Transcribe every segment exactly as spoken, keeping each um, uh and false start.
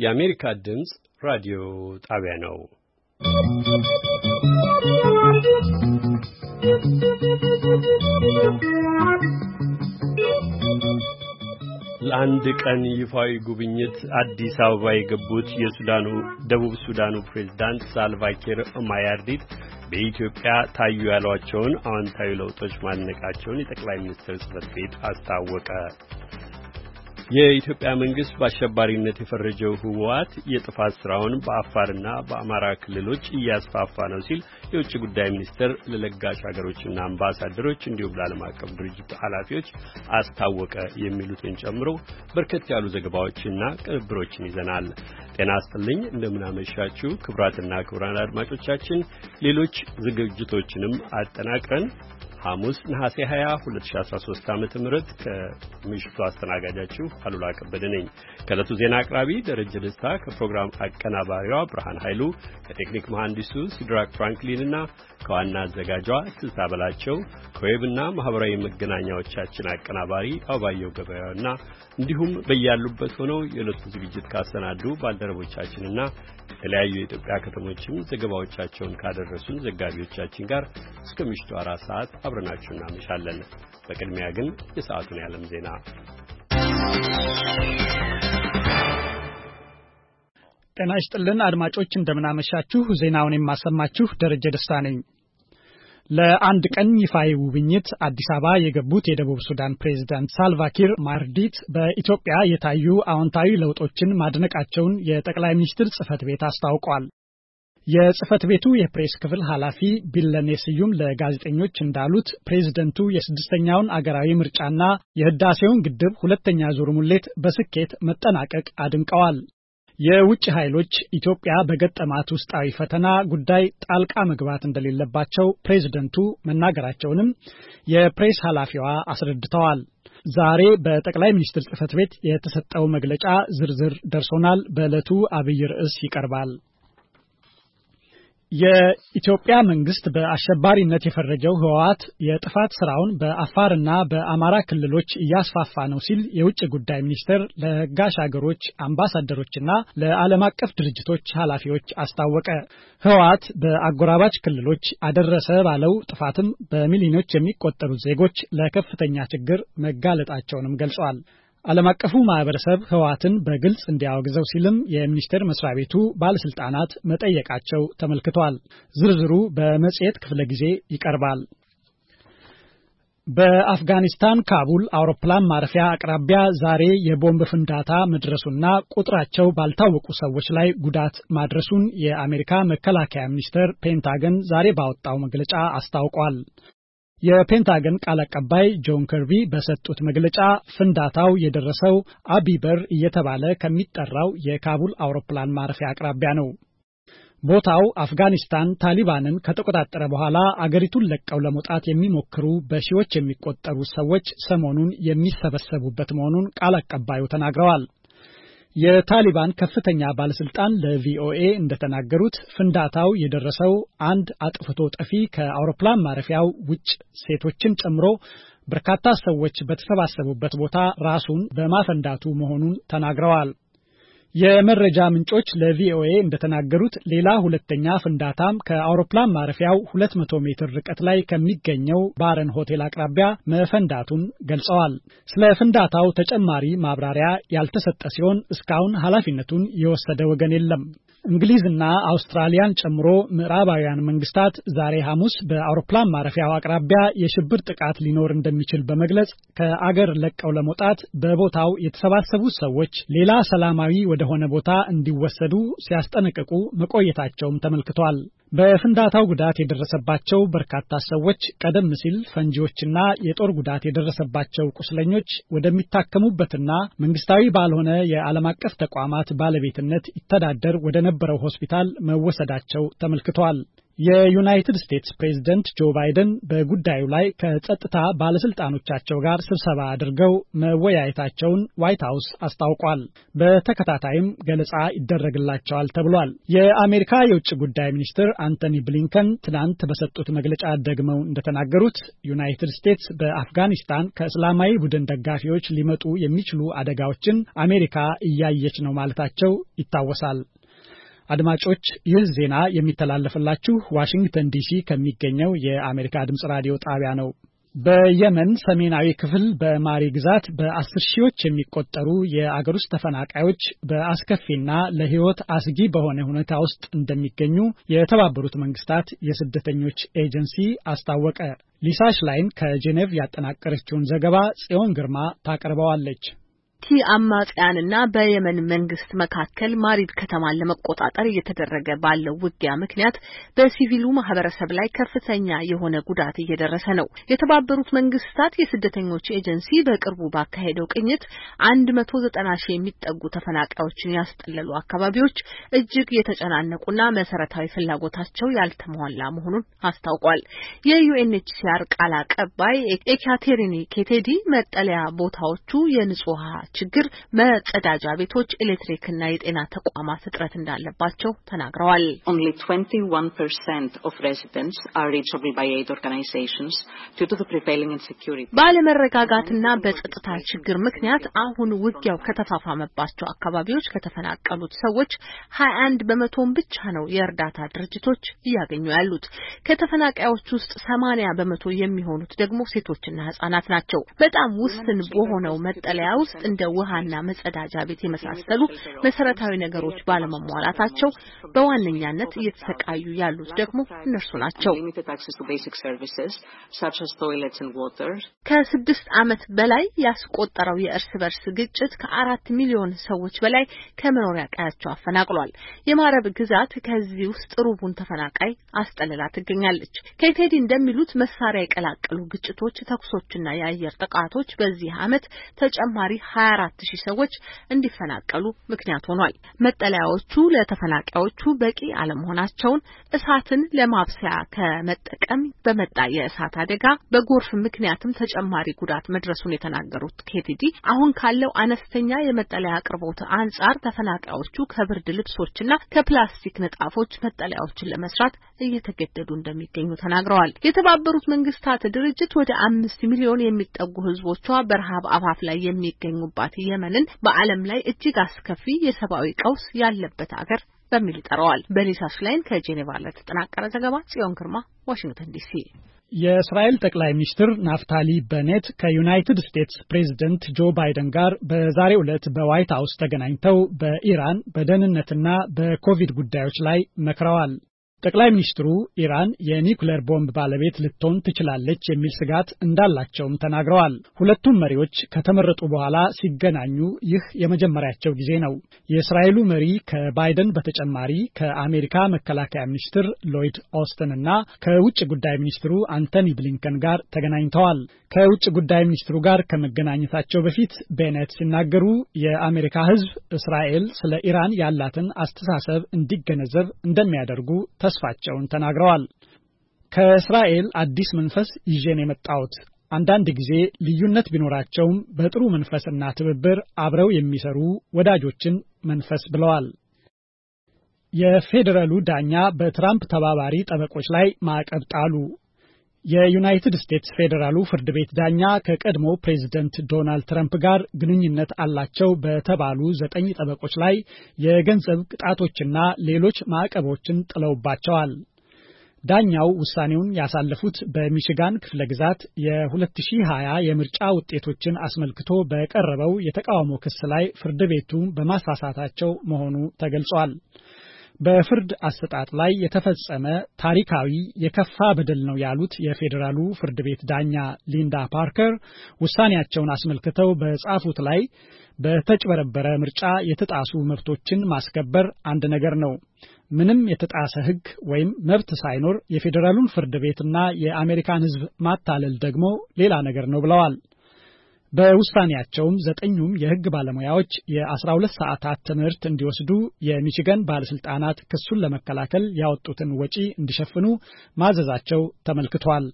የአሜሪካ ድምጽ ራዲዮ ጣቢያ ነው። ለአንድ ቀን ይፋዊ ጉብኝት አዲስ አበባ የገቡት የሱዳኑ ደቡብ ሱዳኑ ፕሬዝዳንት ሳልቫ ኪር ማያርዲት በኢትዮጵያ ታዩ ያሏቸውን አዎንታዊ ለውጦች ማድነቃቸውን የጠቅላይ ሚኒስትር ጽሕፈት ቤት አስታወቀ። የኢትዮጵያ መንግስት በአሸባሪነት የፈረጀው ህወሓት የጥፋት ስራውን በአፋርና በአማራ ክልሎች እያስፋፋ ነው ሲል የውጭ ጉዳይ ሚኒስቴር ለለጋሽ ሀገሮችና አምባሳደሮች እንዲሁም ለዓለም አቀፍ ድርጅት ኃላፊዎች አስታወቀ። የሚሉትን ጨምሮ በርከት ያሉ ዘገባዎችና ቅንብሮችን ይዘናል። ጤና ይስጥልኝ፣ እንደምናመሻችሁ ክቡራትና ክቡራን አድማጮቻችን ሌሎች ዝግጅቶችንም አጠናቅረን ሐሙስ ነሐሴ ሃያ ሁለት ሺህ አስራ ሶስት ዓመተ ምህረት ከምሽቱ አስተናጋጃችሁ አሉላ ከበደ ነኝ። ከዕለቱ ዜና አቅራቢ ደረጀ ደስታ ከፕሮግራም አቀናባሪዋ ብርሃን ኃይሉ ከቴክኒክ መሐንዲሱ ሲድራክ ፍራንክሊንና ከዋና አዘጋጇ ትዝታ በላቸው ከዌብና ማህበራዊ መገናኛዎቻችን አቀናባሪ አባየው ገበያውና እንዲሁም በያሉበት ሆነው የዕለቱ ዝግጅት ካሰናዱ ባልደረቦቻችንና የተለያዩ የኢትዮጵያ ከተሞችም ዘገባዎቻቸውን ካደረሱን ዘጋቢዎቻችን ጋር እስከ ምሽቱ አራት ሰዓት አብረናችሁ እናመሻለን። በቅድሚያ ግን የሰዓቱን የዓለም ዜና። ጤና ይስጥልን አድማጮች፣ እንደምናመሻችሁ። ዜናውን የማሰማችሁ ደረጀ ደስታ ነኝ። ለአንድ ቀን ይፋዊ ጉብኝት አዲስ አበባ የገቡት የደቡብ ሱዳን ፕሬዝዳንት ሳልቫ ኪር ማያርዲት በኢትዮጵያ የታዩ አዎንታዊ ለውጦችን ማድነቃቸውን የጠቅላይ ሚኒስትር ጽሕፈት ቤት አስታውቋል። የጽሕፈት ቤቱ የፕሬስ ክፍል ኃላፊ ቢለኔ ስዩም ለጋዜጠኞች እንዳሉት ፕሬዝደንቱ የስድስተኛውን አገራዊ ምርጫና የህዳሴውን ግድብ ሁለተኛ ዙር ሙሌት በስኬት መጠናቀቅ አድንቀዋል። የውጭ ኃይሎች ኢትዮጵያ በገጠማት ውስጣዊ ፈተና ጉዳይ ጣልቃ መግባት እንደሌለባቸው ፕሬዝደንቱ መናገራቸውንም የፕሬስ ኃላፊዋ አስረድተዋል። ዛሬ በጠቅላይ ሚኒስትር ጽሕፈት ቤት የተሰጠው መግለጫ ዝርዝር ደርሶናል። በዕለቱ አብይ ርዕስ ይቀርባል። የኢትዮጵያ መንግስት በአሸባሪነት የፈረጀው ህወሓት የጥፋት ስራውን በአፋርና በአማራ ክልሎች እያስፋፋ ነው ሲል የውጭ ጉዳይ ሚኒስቴር ለለጋሽ ሀገሮች አምባሳደሮችና ለዓለም አቀፍ ድርጅቶች ኃላፊዎች አስታወቀ። ህወሓት በአጎራባች ክልሎች አደረሰ ባለው ጥፋትም በሚሊዮኖች የሚቆጠሩ ዜጎች ለከፍተኛ ችግር መጋለጣቸውንም ገልጿል። ዓለም አቀፉ ማህበረሰብ ህወሓትን በግልጽ እንዲያወግዘው ሲልም የሚኒስቴር መስሪያ ቤቱ ባለስልጣናት መጠየቃቸው ተመልክቷል። ዝርዝሩ በመጽሔት ክፍለ ጊዜ ይቀርባል። በአፍጋኒስታን ካቡል አውሮፕላን ማረፊያ አቅራቢያ ዛሬ የቦምብ ፍንዳታ መድረሱና ቁጥራቸው ባልታወቁ ሰዎች ላይ ጉዳት ማድረሱን የአሜሪካ መከላከያ ሚኒስቴር ፔንታገን ዛሬ ባወጣው መግለጫ አስታውቋል። የፔንታገን ቃል አቀባይ ጆን ከርቢ በሰጡት መግለጫ ፍንዳታው የደረሰው አቢበር እየተባለ ከሚጠራው የካቡል አውሮፕላን ማረፊያ አቅራቢያ ነው። ቦታው አፍጋኒስታን ታሊባንን ከተቆጣጠረ በኋላ አገሪቱን ለቀው ለመውጣት የሚሞክሩ በሺዎች የሚቆጠሩ ሰዎች ሰሞኑን የሚሰበሰቡበት መሆኑን ቃል አቀባዩ ተናግረዋል። የታሊባን ከፍተኛ ባለስልጣን ለቪኦኤ እንደተናገሩት ፍንዳታው የደረሰው አንድ አጥፍቶ ጠፊ ከአውሮፕላን ማረፊያው ውጭ ሴቶችን ጨምሮ በርካታ ሰዎች በተሰባሰቡበት ቦታ ራሱን በማፈንዳቱ መሆኑን ተናግረዋል። የመረጃ ምንጮች ለቪኦኤ እንደተናገሩት ሌላ ሁለተኛ ፍንዳታም ከአውሮፕላን ማረፊያው ሁለት መቶ ሜትር ርቀት ላይ ከሚገኘው ባረን ሆቴል አቅራቢያ መፈንዳቱን ገልጸዋል። ስለ ፍንዳታው ተጨማሪ ማብራሪያ ያልተሰጠ ሲሆን እስካሁን ኃላፊነቱን የወሰደ ወገን የለም። እንግሊዝና አውስትራሊያን ጨምሮ ምዕራባውያን መንግስታት ዛሬ ሐሙስ በአውሮፕላን ማረፊያው አቅራቢያ የሽብር ጥቃት ሊኖር እንደሚችል በመግለጽ ከአገር ለቀው ለመውጣት በቦታው የተሰባሰቡ ሰዎች ሌላ ሰላማዊ ወደ ሆነ ቦታ እንዲወሰዱ ሲያስጠነቅቁ መቆየታቸውም ተመልክቷል። በፍንዳታው ጉዳት የደረሰባቸው በርካታ ሰዎች ቀደም ሲል ፈንጂዎችና የጦር ጉዳት የደረሰባቸው ቁስለኞች ወደሚታከሙበትና መንግስታዊ ባልሆነ የዓለም አቀፍ ተቋማት ባለቤትነት ይተዳደር ወደ ነበረው ሆስፒታል መወሰዳቸው ተመልክቷል። የዩናይትድ ስቴትስ ፕሬዝዳንት ጆ ባይደን በጉዳዩ ላይ ከጸጥታ ባለስልጣኖቻቸው ጋር ስብሰባ አድርገው መወያየታቸውን ዋይት ሃውስ አስታውቋል። በተከታታይም ገለጻ ይደረግላቸዋል ተብሏል። የአሜሪካ የውጭ ጉዳይ ሚኒስትር አንቶኒ ብሊንከን ትናንት በሰጡት መግለጫ ደግመው እንደተናገሩት ዩናይትድ ስቴትስ በአፍጋኒስታን ከእስላማዊ ቡድን ደጋፊዎች ሊመጡ የሚችሉ አደጋዎችን አሜሪካ እያየች ነው ማለታቸው ይታወሳል። አድማጮች ይህ ዜና የሚተላለፍላችሁ ዋሽንግተን ዲሲ ከሚገኘው የአሜሪካ ድምጽ ራዲዮ ጣቢያ ነው። በየመን ሰሜናዊ ክፍል በማሪ ግዛት በአስር ሺዎች የሚቆጠሩ የአገር ውስጥ ተፈናቃዮች በአስከፊና ለሕይወት አስጊ በሆነ ሁኔታ ውስጥ እንደሚገኙ የተባበሩት መንግስታት የስደተኞች ኤጀንሲ አስታወቀ። ሊሳ ሽላይን ከጄኔቭ ያጠናቀረችውን ዘገባ ጽዮን ግርማ ታቀርበዋለች። ቲ አማጽያንና በየመን መንግስት መካከል ማሪብ ከተማን ለመቆጣጠር እየተደረገ ባለው ውጊያ ምክንያት በሲቪሉ ማህበረሰብ ላይ ከፍተኛ የሆነ ጉዳት እየደረሰ ነው። የተባበሩት መንግስታት የስደተኞች ኤጀንሲ በቅርቡ ባካሄደው ቅኝት አንድ መቶ ዘጠና ሺህ የሚጠጉ ተፈናቃዮችን ያስጠለሉ አካባቢዎች እጅግ የተጨናነቁና መሰረታዊ ፍላጎታቸው ያልተሟላ መሆኑን አስታውቋል። የዩኤንኤችሲአር ቃል አቀባይ ኤካቴሪኒ ኬቴዲ መጠለያ ቦታዎቹ የንጹህ ችግር፣ መጸዳጃ ቤቶች፣ ኤሌክትሪክና የጤና ተቋማት እጥረት እንዳለባቸው ተናግረዋል። Only twenty-one percent of residents are reachable by aid organizations due to the prevailing insecurity. ባለመረጋጋትና በጸጥታ ችግር ምክንያት አሁን ውጊያው ከተፋፋመባቸው አካባቢዎች ከተፈናቀሉት ሰዎች ሀያ አንድ በመቶን ብቻ ነው የእርዳታ ድርጅቶች እያገኙ ያሉት። ከተፈናቃዮች ውስጥ ሰማንያ በመቶ የሚሆኑት ደግሞ ሴቶችና ህጻናት ናቸው። በጣም ውስን በሆነው መጠለያ ውስጥ እንደ ውሃና መጸዳጃ ቤት የመሳሰሉ መሰረታዊ ነገሮች ባለመሟላታቸው በዋነኛነት እየተሰቃዩ ያሉት ደግሞ እነርሱ ናቸው። ከስድስት ዓመት በላይ ያስቆጠረው የእርስ በርስ ግጭት ከአራት ሚሊዮን ሰዎች በላይ ከመኖሪያ ቀያቸው አፈናቅሏል። የማረብ ግዛት ከዚህ ውስጥ ሩቡን ተፈናቃይ አስጠልላ ትገኛለች። ከቴዲ እንደሚሉት መሳሪያ የቀላቀሉ ግጭቶች፣ ተኩሶችና የአየር ጥቃቶች በዚህ ዓመት ተጨማሪ ሀያ አራት ሺህ ሰዎች እንዲፈናቀሉ ምክንያት ሆኗል። መጠለያዎቹ ለተፈናቃዮቹ በቂ አለመሆናቸውን፣ እሳትን ለማብሰያ ከመጠቀም በመጣ የእሳት አደጋ በጎርፍ ምክንያትም ተጨማሪ ጉዳት መድረሱን የተናገሩት ኬቲዲ አሁን ካለው አነስተኛ የመጠለያ አቅርቦት አንጻር ተፈናቃዮቹ ከብርድ ልብሶችና ከፕላስቲክ ንጣፎች መጠለያዎችን ለመስራት እየተገደዱ እንደሚገኙ ተናግረዋል። የተባበሩት መንግስታት ድርጅት ወደ አምስት ሚሊዮን የሚጠጉ ህዝቦቿ በረሃብ አፋፍ ላይ የሚገኙባት የመንን በዓለም ላይ እጅግ አስከፊ የሰብአዊ ቀውስ ያለበት አገር በሚል ይጠራዋል። በሊሳ ሽላይን ከጄኔቫ ለተጠናቀረ ዘገባ ጽዮን ግርማ ዋሽንግተን ዲሲ። የእስራኤል ጠቅላይ ሚኒስትር ናፍታሊ በኔት ከዩናይትድ ስቴትስ ፕሬዝዳንት ጆ ባይደን ጋር በዛሬው ዕለት በዋይት ሃውስ ተገናኝተው በኢራን በደህንነትና በኮቪድ ጉዳዮች ላይ መክረዋል። ጠቅላይ ሚኒስትሩ ኢራን የኒውክሌር ቦምብ ባለቤት ልትሆን ትችላለች የሚል ስጋት እንዳላቸውም ተናግረዋል። ሁለቱም መሪዎች ከተመረጡ በኋላ ሲገናኙ ይህ የመጀመሪያቸው ጊዜ ነው። የእስራኤሉ መሪ ከባይደን በተጨማሪ ከአሜሪካ መከላከያ ሚኒስትር ሎይድ ኦስትን እና ከውጭ ጉዳይ ሚኒስትሩ አንቶኒ ብሊንከን ጋር ተገናኝተዋል። ከውጭ ጉዳይ ሚኒስትሩ ጋር ከመገናኘታቸው በፊት ቤኔት ሲናገሩ የአሜሪካ ሕዝብ እስራኤል ስለ ኢራን ያላትን አስተሳሰብ እንዲገነዘብ እንደሚያደርጉ ተስፋቸውን ተናግረዋል። ከእስራኤል አዲስ መንፈስ ይዤን የመጣሁት አንዳንድ ጊዜ ልዩነት ቢኖራቸውም በጥሩ መንፈስና ትብብር አብረው የሚሰሩ ወዳጆችን መንፈስ ብለዋል። የፌዴራሉ ዳኛ በትራምፕ ተባባሪ ጠበቆች ላይ ማዕቀብ ጣሉ። የዩናይትድ ስቴትስ ፌዴራሉ ፍርድ ቤት ዳኛ ከቀድሞ ፕሬዝዳንት ዶናልድ ትራምፕ ጋር ግንኙነት አላቸው በተባሉ ዘጠኝ ጠበቆች ላይ የገንዘብ ቅጣቶችና ሌሎች ማዕቀቦችን ጥለውባቸዋል። ዳኛው ውሳኔውን ያሳለፉት በሚሽጋን ክፍለ ግዛት የ ሁለት ሺህ ሀያ የምርጫ ውጤቶችን አስመልክቶ በቀረበው የተቃውሞ ክስ ላይ ፍርድ ቤቱ በማሳሳታቸው መሆኑ ተገልጿል። በፍርድ አሰጣጥ ላይ የተፈጸመ ታሪካዊ የከፋ በደል ነው ያሉት የፌዴራሉ ፍርድ ቤት ዳኛ ሊንዳ ፓርከር ውሳኔያቸውን አስመልክተው በጻፉት ላይ በተጭበረበረ ምርጫ የተጣሱ መብቶችን ማስከበር አንድ ነገር ነው፣ ምንም የተጣሰ ሕግ ወይም መብት ሳይኖር የፌዴራሉን ፍርድ ቤትና የአሜሪካን ሕዝብ ማታለል ደግሞ ሌላ ነገር ነው ብለዋል። በውሳኔያቸውም ዘጠኙም የሕግ ባለሙያዎች የአስራ ሁለት ሰዓታት ትምህርት እንዲወስዱ የሚቺገን ባለስልጣናት ክሱን ለመከላከል ያወጡትን ወጪ እንዲሸፍኑ ማዘዛቸው ተመልክቷል።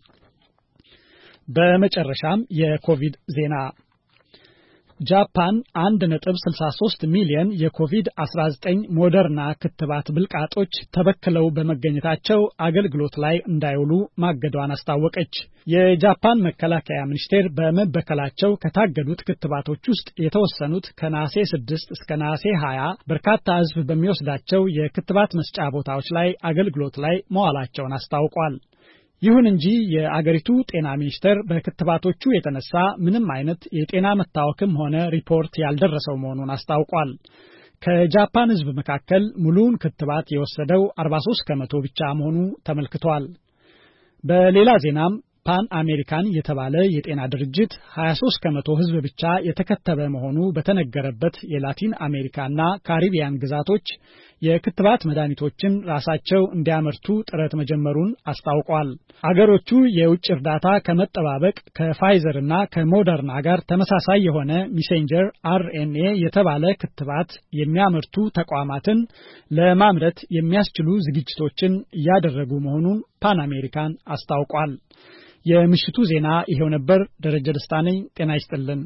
በመጨረሻም የኮቪድ ዜና ጃፓን አንድ ነጥብ ስልሳ ሶስት ሚሊዮን የኮቪድ አስራ ዘጠኝ ሞደርና ክትባት ብልቃጦች ተበክለው በመገኘታቸው አገልግሎት ላይ እንዳይውሉ ማገዷን አስታወቀች። የጃፓን መከላከያ ሚኒስቴር በመበከላቸው ከታገዱት ክትባቶች ውስጥ የተወሰኑት ከነሐሴ ስድስት እስከ ነሐሴ ሀያ በርካታ ሕዝብ በሚወስዳቸው የክትባት መስጫ ቦታዎች ላይ አገልግሎት ላይ መዋላቸውን አስታውቋል። ይሁን እንጂ የአገሪቱ ጤና ሚኒስቴር በክትባቶቹ የተነሳ ምንም አይነት የጤና መታወክም ሆነ ሪፖርት ያልደረሰው መሆኑን አስታውቋል። ከጃፓን ሕዝብ መካከል ሙሉውን ክትባት የወሰደው አርባ ሶስት ከመቶ ብቻ መሆኑ ተመልክቷል። በሌላ ዜናም ፓን አሜሪካን የተባለ የጤና ድርጅት ሀያ ሶስት ከመቶ ሕዝብ ብቻ የተከተበ መሆኑ በተነገረበት የላቲን አሜሪካና ካሪቢያን ግዛቶች የክትባት መድኃኒቶችን ራሳቸው እንዲያመርቱ ጥረት መጀመሩን አስታውቋል። አገሮቹ የውጭ እርዳታ ከመጠባበቅ ከፋይዘርና ከሞደርና ጋር ተመሳሳይ የሆነ ሜሴንጀር አርኤንኤ የተባለ ክትባት የሚያመርቱ ተቋማትን ለማምረት የሚያስችሉ ዝግጅቶችን እያደረጉ መሆኑን ፓን አሜሪካን አስታውቋል። የምሽቱ ዜና ይሄው ነበር። ደረጀ ደስታ ነኝ። ጤና ይስጥልን።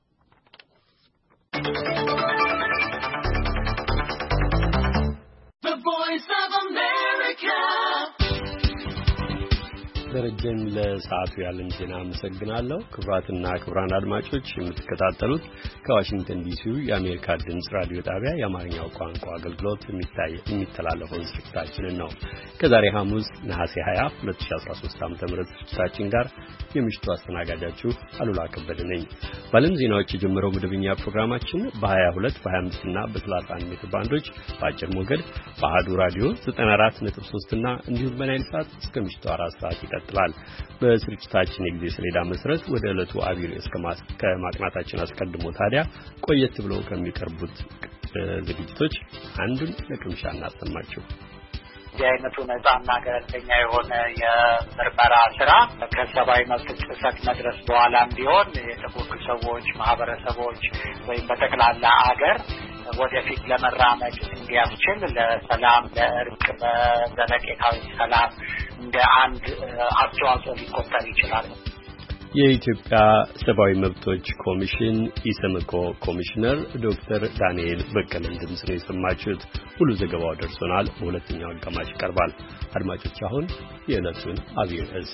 ደረጀን ለሰዓቱ ያለን ዜና አመሰግናለሁ። ክቡራትና ክቡራን አድማጮች የምትከታተሉት ከዋሽንግተን ዲሲው የአሜሪካ ድምጽ ራዲዮ ጣቢያ የአማርኛው ቋንቋ አገልግሎት የሚታይ የሚተላለፈውን ስርጭታችንን ነው። ከዛሬ ሐሙስ ነሐሴ ሃያ ሁለት ሺህ አስራ ሶስት ዓ.ም ስርጭታችን ጋር የምሽቱ አስተናጋጃችሁ አሉላ ከበደ ነኝ። ባለም ዜናዎች የጀመረው መደበኛ ፕሮግራማችን በ22 በ25 እና በሰላሳ አንድ ሜትር ባንዶች በአጭር ሞገድ በአሃዱ ራዲዮ ዘጠና አራት ነጥብ ሶስት እና እንዲሁም በናይል ሳት እስከ ምሽቱ አራት ሰዓት ይቀጥላል። በስርጭታችን የጊዜ ሰሌዳ መሰረት ወደ ዕለቱ አቢይ እስከ ማቅናታችን አስቀድሞ ታዲያ ቆየት ብለው ከሚቀርቡት ዝግጅቶች አንዱን ለቅምሻ እናሰማችሁ። የአይነቱ ነጻና ገለልተኛ የሆነ የምርመራ ስራ ከሰብአዊ መብት ጥሰት መድረስ በኋላም ቢሆን የተጎዱ ሰዎች፣ ማህበረሰቦች ወይም በጠቅላላ አገር ወደፊት ለመራመድ እንዲያስችል ለሰላም፣ ለእርቅ፣ ለዘለቄታዊ ሰላም እንደ አንድ አስተዋጽኦ ሊቆጠር ይችላል። የኢትዮጵያ ሰብአዊ መብቶች ኮሚሽን ኢሰመኮ ኮሚሽነር ዶክተር ዳንኤል በቀለን ድምጽ ነው የሰማችሁት። ሁሉ ዘገባው ደርሶናል። በሁለተኛው አጋማሽ ይቀርባል። አድማጮች አሁን የዕለቱን አብይ ርዕስ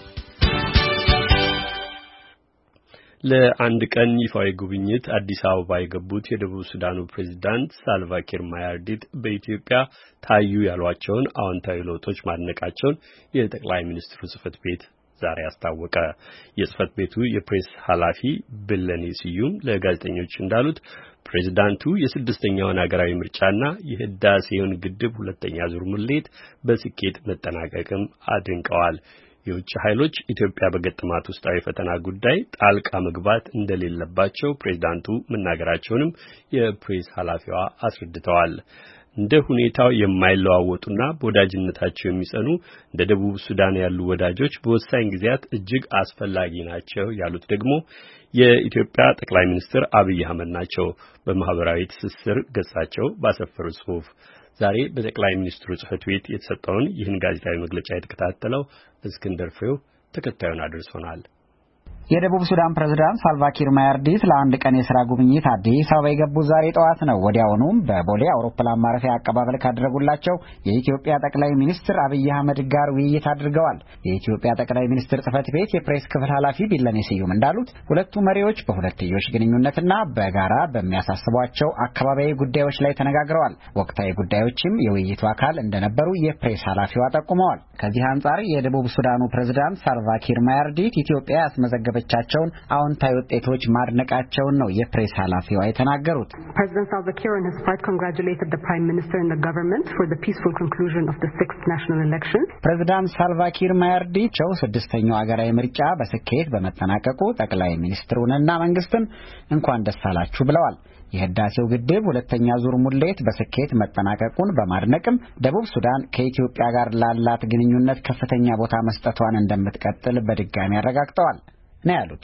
ለአንድ ቀን ይፋዊ ጉብኝት አዲስ አበባ የገቡት የደቡብ ሱዳኑ ፕሬዝዳንት ሳልቫ ኪር ማያርዲት በኢትዮጵያ ታዩ ያሏቸውን አዎንታዊ ለውጦች ማድነቃቸውን የጠቅላይ ሚኒስትሩ ጽሕፈት ቤት ዛሬ አስታወቀ። የጽሕፈት ቤቱ የፕሬስ ኃላፊ ብለኔ ስዩም ለጋዜጠኞች እንዳሉት ፕሬዝዳንቱ የስድስተኛውን ሀገራዊ ምርጫና የህዳሴውን ግድብ ሁለተኛ ዙር ሙሌት በስኬት መጠናቀቅም አድንቀዋል። የውጭ ኃይሎች ኢትዮጵያ በገጠማት ውስጣዊ ፈተና ጉዳይ ጣልቃ መግባት እንደሌለባቸው ፕሬዝዳንቱ መናገራቸውንም የፕሬስ ኃላፊዋ አስረድተዋል። እንደ ሁኔታው የማይለዋወጡና በወዳጅነታቸው የሚጸኑ እንደ ደቡብ ሱዳን ያሉ ወዳጆች በወሳኝ ጊዜያት እጅግ አስፈላጊ ናቸው ያሉት ደግሞ የኢትዮጵያ ጠቅላይ ሚኒስትር አብይ አህመድ ናቸው። በማህበራዊ ትስስር ገጻቸው ባሰፈሩት ጽሑፍ ዛሬ በጠቅላይ ሚኒስትሩ ጽሕፈት ቤት የተሰጠውን ይህን ጋዜጣዊ መግለጫ የተከታተለው እስክንድር ፍሬው ተከታዩን አድርሶናል። የደቡብ ሱዳን ፕሬዝዳንት ሳልቫ ኪር ማያርዲት ለአንድ ቀን የሥራ ጉብኝት አዲስ አበባ የገቡት ዛሬ ጠዋት ነው። ወዲያውኑም በቦሌ አውሮፕላን ማረፊያ አቀባበል ካደረጉላቸው የኢትዮጵያ ጠቅላይ ሚኒስትር አብይ አህመድ ጋር ውይይት አድርገዋል። የኢትዮጵያ ጠቅላይ ሚኒስትር ጽሕፈት ቤት የፕሬስ ክፍል ኃላፊ ቢለኔ ስዩም እንዳሉት ሁለቱ መሪዎች በሁለትዮሽ ግንኙነትና በጋራ በሚያሳስቧቸው አካባቢያዊ ጉዳዮች ላይ ተነጋግረዋል። ወቅታዊ ጉዳዮችም የውይይቱ አካል እንደነበሩ የፕሬስ ኃላፊዋ ጠቁመዋል። ከዚህ አንጻር የደቡብ ሱዳኑ ፕሬዝዳንት ሳልቫ ኪር ማያርዲት ኢትዮጵያ ያስመዘገበ ቻቸውን አዎንታዊ ውጤቶች ማድነቃቸውን ነው የፕሬስ ኃላፊዋ የተናገሩት። President Salva Kiir on his part congratulated the Prime Minister and the government for the peaceful conclusion of the sixth national election. ፕሬዝዳንት ሳልቫ ኪር ማያርዲት ስድስተኛው አገራዊ ምርጫ በስኬት በመጠናቀቁ ጠቅላይ ሚኒስትሩንና መንግስትን እንኳን ደስ አላችሁ ብለዋል። የህዳሴው ግድብ ሁለተኛ ዙር ሙሌት በስኬት መጠናቀቁን በማድነቅም ደቡብ ሱዳን ከኢትዮጵያ ጋር ላላት ግንኙነት ከፍተኛ ቦታ መስጠቷን እንደምትቀጥል በድጋሚ አረጋግጠዋል ነው ያሉት።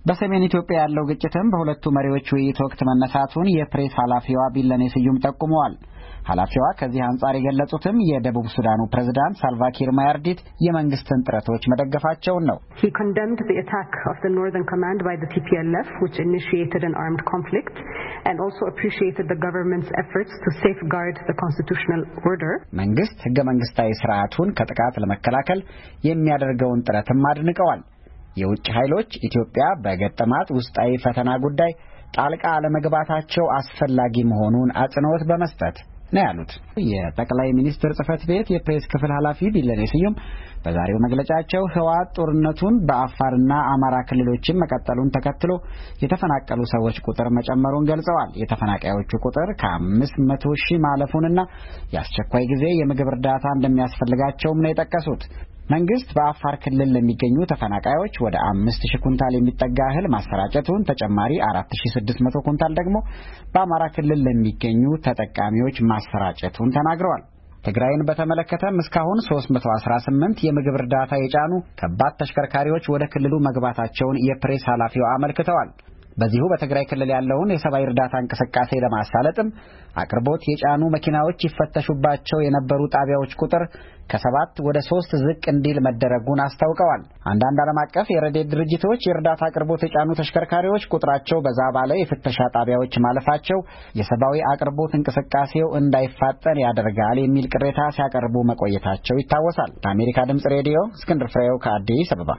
በሰሜን ኢትዮጵያ ያለው ግጭትም በሁለቱ መሪዎች ውይይት ወቅት መነሳቱን የፕሬስ ኃላፊዋ ቢለኔ ስዩም ጠቁመዋል። ኃላፊዋ ከዚህ አንጻር የገለጹትም የደቡብ ሱዳኑ ፕሬዝዳንት ሳልቫኪር ማያርዲት የመንግስትን ጥረቶች መደገፋቸውን ነው። He condemned the attack of the Northern Command by the T P L F, which initiated an armed conflict, and also appreciated the government's efforts to safeguard the constitutional order. መንግስት ህገ መንግስታዊ ስርዓቱን ከጥቃት ለመከላከል የሚያደርገውን ጥረትም አድንቀዋል። የውጭ ኃይሎች ኢትዮጵያ በገጠማት ውስጣዊ ፈተና ጉዳይ ጣልቃ ለመግባታቸው አስፈላጊ መሆኑን አጽንኦት በመስጠት ነው ያሉት። የጠቅላይ ሚኒስትር ጽህፈት ቤት የፕሬስ ክፍል ኃላፊ ቢለኔ ስዩም በዛሬው መግለጫቸው ህወሓት ጦርነቱን በአፋርና አማራ ክልሎችን መቀጠሉን ተከትሎ የተፈናቀሉ ሰዎች ቁጥር መጨመሩን ገልጸዋል። የተፈናቃዮቹ ቁጥር ከአምስት መቶ ሺህ ማለፉንና የአስቸኳይ ጊዜ የምግብ እርዳታ እንደሚያስፈልጋቸውም ነው የጠቀሱት። መንግስት በአፋር ክልል ለሚገኙ ተፈናቃዮች ወደ አምስት ሺህ ኩንታል የሚጠጋ እህል ማሰራጨቱን፣ ተጨማሪ አራት ሺህ ስድስት መቶ ኩንታል ደግሞ በአማራ ክልል ለሚገኙ ተጠቃሚዎች ማሰራጨቱን ተናግረዋል። ትግራይን በተመለከተም እስካሁን ሶስት መቶ አስራ ስምንት የምግብ እርዳታ የጫኑ ከባድ ተሽከርካሪዎች ወደ ክልሉ መግባታቸውን የፕሬስ ኃላፊው አመልክተዋል። በዚሁ በትግራይ ክልል ያለውን የሰብአዊ እርዳታ እንቅስቃሴ ለማሳለጥም አቅርቦት የጫኑ መኪናዎች ይፈተሹባቸው የነበሩ ጣቢያዎች ቁጥር ከሰባት ወደ ሶስት ዝቅ እንዲል መደረጉን አስታውቀዋል። አንዳንድ ዓለም አቀፍ የረድኤት ድርጅቶች የእርዳታ አቅርቦት የጫኑ ተሽከርካሪዎች ቁጥራቸው በዛ ባለ የፍተሻ ጣቢያዎች ማለፋቸው የሰብአዊ አቅርቦት እንቅስቃሴው እንዳይፋጠን ያደርጋል የሚል ቅሬታ ሲያቀርቡ መቆየታቸው ይታወሳል። ለአሜሪካ ድምጽ ሬዲዮ እስክንድር ፍሬው ከአዲስ አበባ።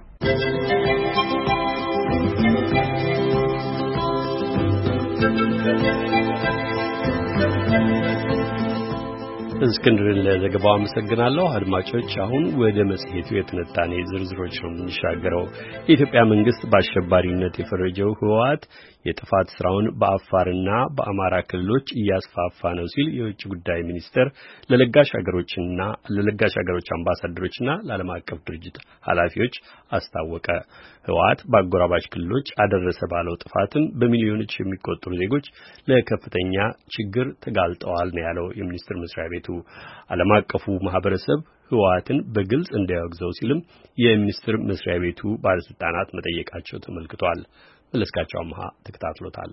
እስክንድርን ለዘገባው አመሰግናለሁ። አድማጮች አሁን ወደ መጽሔቱ የትንታኔ ዝርዝሮች ነው የምንሻገረው። የኢትዮጵያ መንግስት በአሸባሪነት የፈረጀው ህወሓት የጥፋት ስራውን በአፋርና በአማራ ክልሎች እያስፋፋ ነው ሲል የውጭ ጉዳይ ሚኒስቴር ለለጋሽ ሀገሮችና ለለጋሽ ሀገሮች አምባሳደሮችና ለዓለም አቀፍ ድርጅት ኃላፊዎች አስታወቀ። ህወሓት በአጎራባች ክልሎች አደረሰ ባለው ጥፋትም በሚሊዮኖች የሚቆጠሩ ዜጎች ለከፍተኛ ችግር ተጋልጠዋል ነው ያለው የሚኒስቴር መስሪያ ቤቱ። ዓለም አቀፉ ማህበረሰብ ህወሓትን በግልጽ እንዲያወግዘው ሲልም የሚኒስቴር መስሪያ ቤቱ ባለስልጣናት መጠየቃቸው ተመልክቷል። መለስካቸው አምሃ ተከታትሎታል።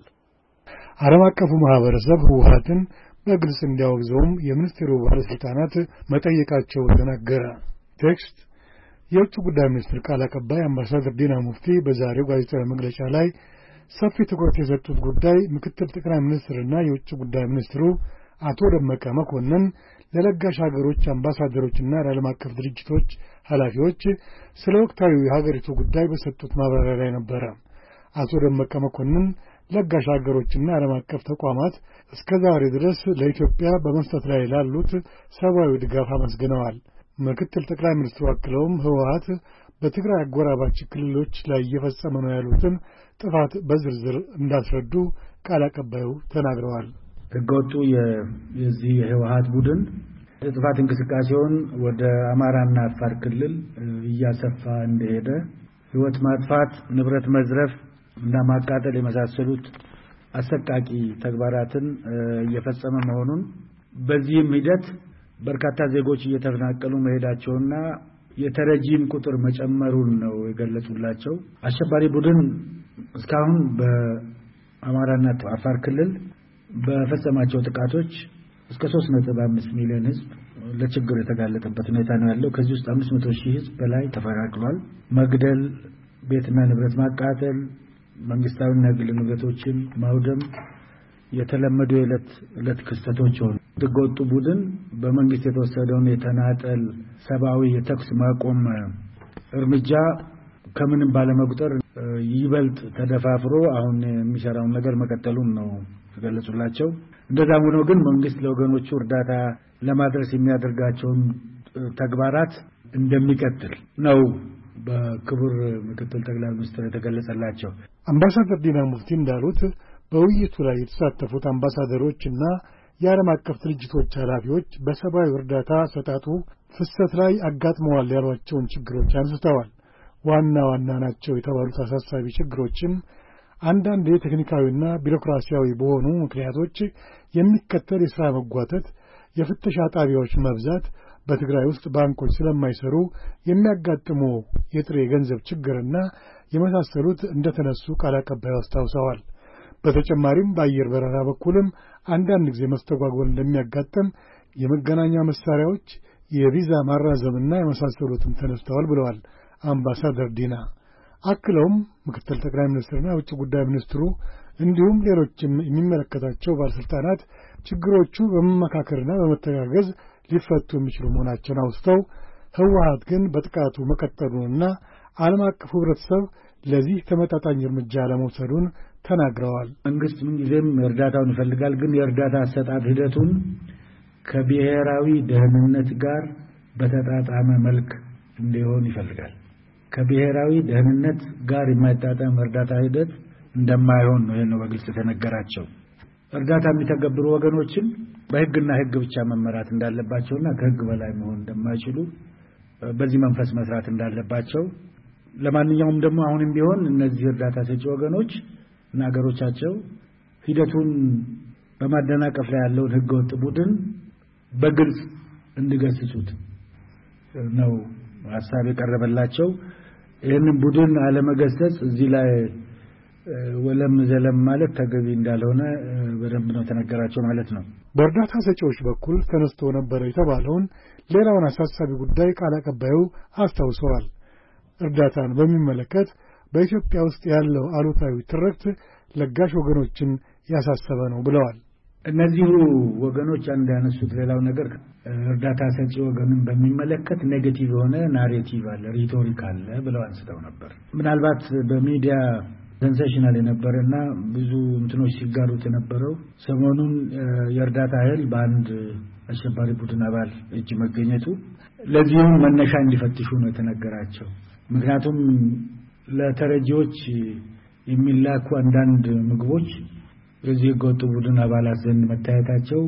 ዓለም አቀፉ ማህበረሰብ ህወሓትን በግልጽ እንዲያወግዘውም የሚኒስቴሩ ባለስልጣናት መጠየቃቸው ተነገረ። ቴክስት የውጭ ጉዳይ ሚኒስትር ቃል አቀባይ አምባሳደር ዲና ሙፍቲ በዛሬው ጋዜጣዊ መግለጫ ላይ ሰፊ ትኩረት የሰጡት ጉዳይ ምክትል ጠቅላይ ሚኒስትርና የውጭ ጉዳይ ሚኒስትሩ አቶ ደመቀ መኮንን ለለጋሽ ሀገሮች አምባሳደሮችና ለዓለም አቀፍ ድርጅቶች ኃላፊዎች ስለ ወቅታዊ የሀገሪቱ ጉዳይ በሰጡት ማብራሪያ ላይ ነበረ። አቶ ደመቀ መኮንን ለጋሽ ሀገሮችና ዓለም አቀፍ ተቋማት እስከ ዛሬ ድረስ ለኢትዮጵያ በመስጠት ላይ ላሉት ሰብአዊ ድጋፍ አመስግነዋል። ምክትል ጠቅላይ ሚኒስትሩ አክለውም ህወሓት በትግራይ አጎራባች ክልሎች ላይ እየፈጸመ ነው ያሉትን ጥፋት በዝርዝር እንዳስረዱ ቃል አቀባዩ ተናግረዋል። ህገወጡ የዚህ የህወሓት ቡድን የጥፋት እንቅስቃሴውን ወደ አማራና አፋር ክልል እያሰፋ እንደሄደ ህይወት ማጥፋት፣ ንብረት መዝረፍ እና ማቃጠል የመሳሰሉት አሰቃቂ ተግባራትን እየፈጸመ መሆኑን በዚህም ሂደት በርካታ ዜጎች እየተፈናቀሉ መሄዳቸውና የተረጂም ቁጥር መጨመሩን ነው የገለጹላቸው። አሸባሪ ቡድን እስካሁን በአማራና አፋር ክልል በፈጸማቸው ጥቃቶች እስከ ሶስት ነጥብ አምስት ሚሊዮን ህዝብ ለችግር የተጋለጠበት ሁኔታ ነው ያለው። ከዚህ ውስጥ አምስት መቶ ሺህ ህዝብ በላይ ተፈናቅሏል። መግደል፣ ቤትና ንብረት ማቃጠል፣ መንግስታዊና ግል ንብረቶችን ማውደም የተለመዱ የዕለት ዕለት ክስተቶች ሆኑ። ህገወጡ ቡድን በመንግስት የተወሰደውን የተናጠል ሰብአዊ የተኩስ ማቆም እርምጃ ከምንም ባለመቁጠር ይበልጥ ተደፋፍሮ አሁን የሚሰራውን ነገር መቀጠሉን ነው ገለጹላቸው። እንደዛም ሆኖ ግን መንግስት ለወገኖቹ እርዳታ ለማድረስ የሚያደርጋቸውን ተግባራት እንደሚቀጥል ነው በክቡር ምክትል ጠቅላይ ሚኒስትር የተገለጸላቸው። አምባሳደር ዲና ሙፍቲ እንዳሉት በውይይቱ ላይ የተሳተፉት አምባሳደሮችና የዓለም አቀፍ ድርጅቶች ኃላፊዎች በሰብአዊ እርዳታ አሰጣጡ ፍሰት ላይ አጋጥመዋል ያሏቸውን ችግሮች አንስተዋል። ዋና ዋና ናቸው የተባሉት አሳሳቢ ችግሮችም አንዳንድ የቴክኒካዊና ቢሮክራሲያዊ በሆኑ ምክንያቶች የሚከተል የሥራ መጓተት፣ የፍተሻ ጣቢያዎች መብዛት፣ በትግራይ ውስጥ ባንኮች ስለማይሰሩ የሚያጋጥሙ የጥሬ ገንዘብ ችግርና የመሳሰሉት እንደተነሱ ቃል አቀባዩ አስታውሰዋል። በተጨማሪም በአየር በረራ በኩልም አንዳንድ ጊዜ መስተጓጎል እንደሚያጋጥም፣ የመገናኛ መሳሪያዎች፣ የቪዛ ማራዘምና የመሳሰሉትም ተነስተዋል ብለዋል አምባሳደር ዲና። አክለውም ምክትል ጠቅላይ ሚኒስትርና የውጭ ጉዳይ ሚኒስትሩ እንዲሁም ሌሎችም የሚመለከታቸው ባለስልጣናት ችግሮቹ በመመካከርና በመተጋገዝ ሊፈቱ የሚችሉ መሆናቸውን አውስተው ህወሓት ግን በጥቃቱ መቀጠሉንና ዓለም አቀፉ ህብረተሰብ ለዚህ ተመጣጣኝ እርምጃ ለመውሰዱን ተናግረዋል። መንግስት ምንጊዜም እርዳታውን ይፈልጋል፣ ግን የእርዳታ አሰጣጥ ሂደቱን ከብሔራዊ ደህንነት ጋር በተጣጣመ መልክ እንዲሆን ይፈልጋል። ከብሔራዊ ደህንነት ጋር የማይጣጣም እርዳታ ሂደት እንደማይሆን ነው ይሄን በግልጽ ተነገራቸው። እርዳታ የሚተገብሩ ወገኖችን በህግና ህግ ብቻ መመራት እንዳለባቸውና ከህግ በላይ መሆን እንደማይችሉ በዚህ መንፈስ መስራት እንዳለባቸው፣ ለማንኛውም ደግሞ አሁንም ቢሆን እነዚህ እርዳታ ሰጪ ወገኖች እና ሀገሮቻቸው ሂደቱን በማደናቀፍ ላይ ያለውን ህገወጥ ቡድን በግልጽ እንዲገስጹት ነው ሐሳብ የቀረበላቸው። ይህንን ቡድን አለመገሰጽ እዚህ ላይ ወለም ዘለም ማለት ተገቢ እንዳልሆነ በደንብ ነው ተነገራቸው ማለት ነው። በእርዳታ ሰጪዎች በኩል ተነስቶ ነበር የተባለውን ሌላውን አሳሳቢ ጉዳይ ቃል አቀባዩ አስታውሰዋል። እርዳታን በሚመለከት በኢትዮጵያ ውስጥ ያለው አሉታዊ ትርክት ለጋሽ ወገኖችን ያሳሰበ ነው ብለዋል። እነዚህ ወገኖች አንድ ያነሱት ሌላው ነገር እርዳታ ሰጪ ወገንን በሚመለከት ኔጌቲቭ የሆነ ናሬቲቭ አለ፣ ሪቶሪክ አለ ብለው አንስተው ነበር። ምናልባት በሚዲያ ሴንሴሽናል የነበረና ብዙ እንትኖች ሲጋሩት የነበረው ሰሞኑን የእርዳታ ኃይል በአንድ አሸባሪ ቡድን አባል እጅ መገኘቱ ለዚህም መነሻ እንዲፈትሹ ነው የተነገራቸው። ምክንያቱም ለተረጂዎች የሚላኩ አንዳንድ ምግቦች የዚህ ህገወጥ ቡድን አባላት ዘንድ መታየታቸው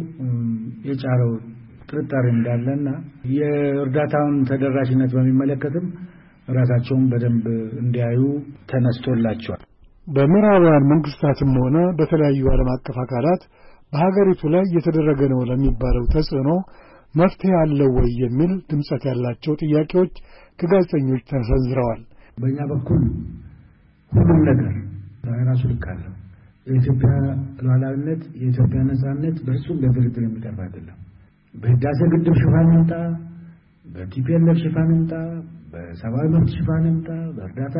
የጫረው ጥርጣሬ እንዳለና የእርዳታውን ተደራሽነት በሚመለከትም ራሳቸውን በደንብ እንዲያዩ ተነስቶላቸዋል። በምዕራባውያን መንግስታትም ሆነ በተለያዩ ዓለም አቀፍ አካላት በሀገሪቱ ላይ እየተደረገ ነው ለሚባለው ተጽዕኖ መፍትሄ አለው ወይ የሚል ድምጸት ያላቸው ጥያቄዎች ከጋዜጠኞች ተሰንዝረዋል። በእኛ በኩል ሁሉም ነገር ራሱ ልክ አለው። የኢትዮጵያ ሉዓላዊነት፣ የኢትዮጵያ ነጻነት በእሱም በድርድር የሚቀርብ አይደለም። በህዳሴ ግድብ ሽፋን ይምጣ፣ በቲፒኤልኤፍ ሽፋን ይምጣ፣ በሰብአዊ መብት ሽፋን ይምጣ፣ በእርዳታ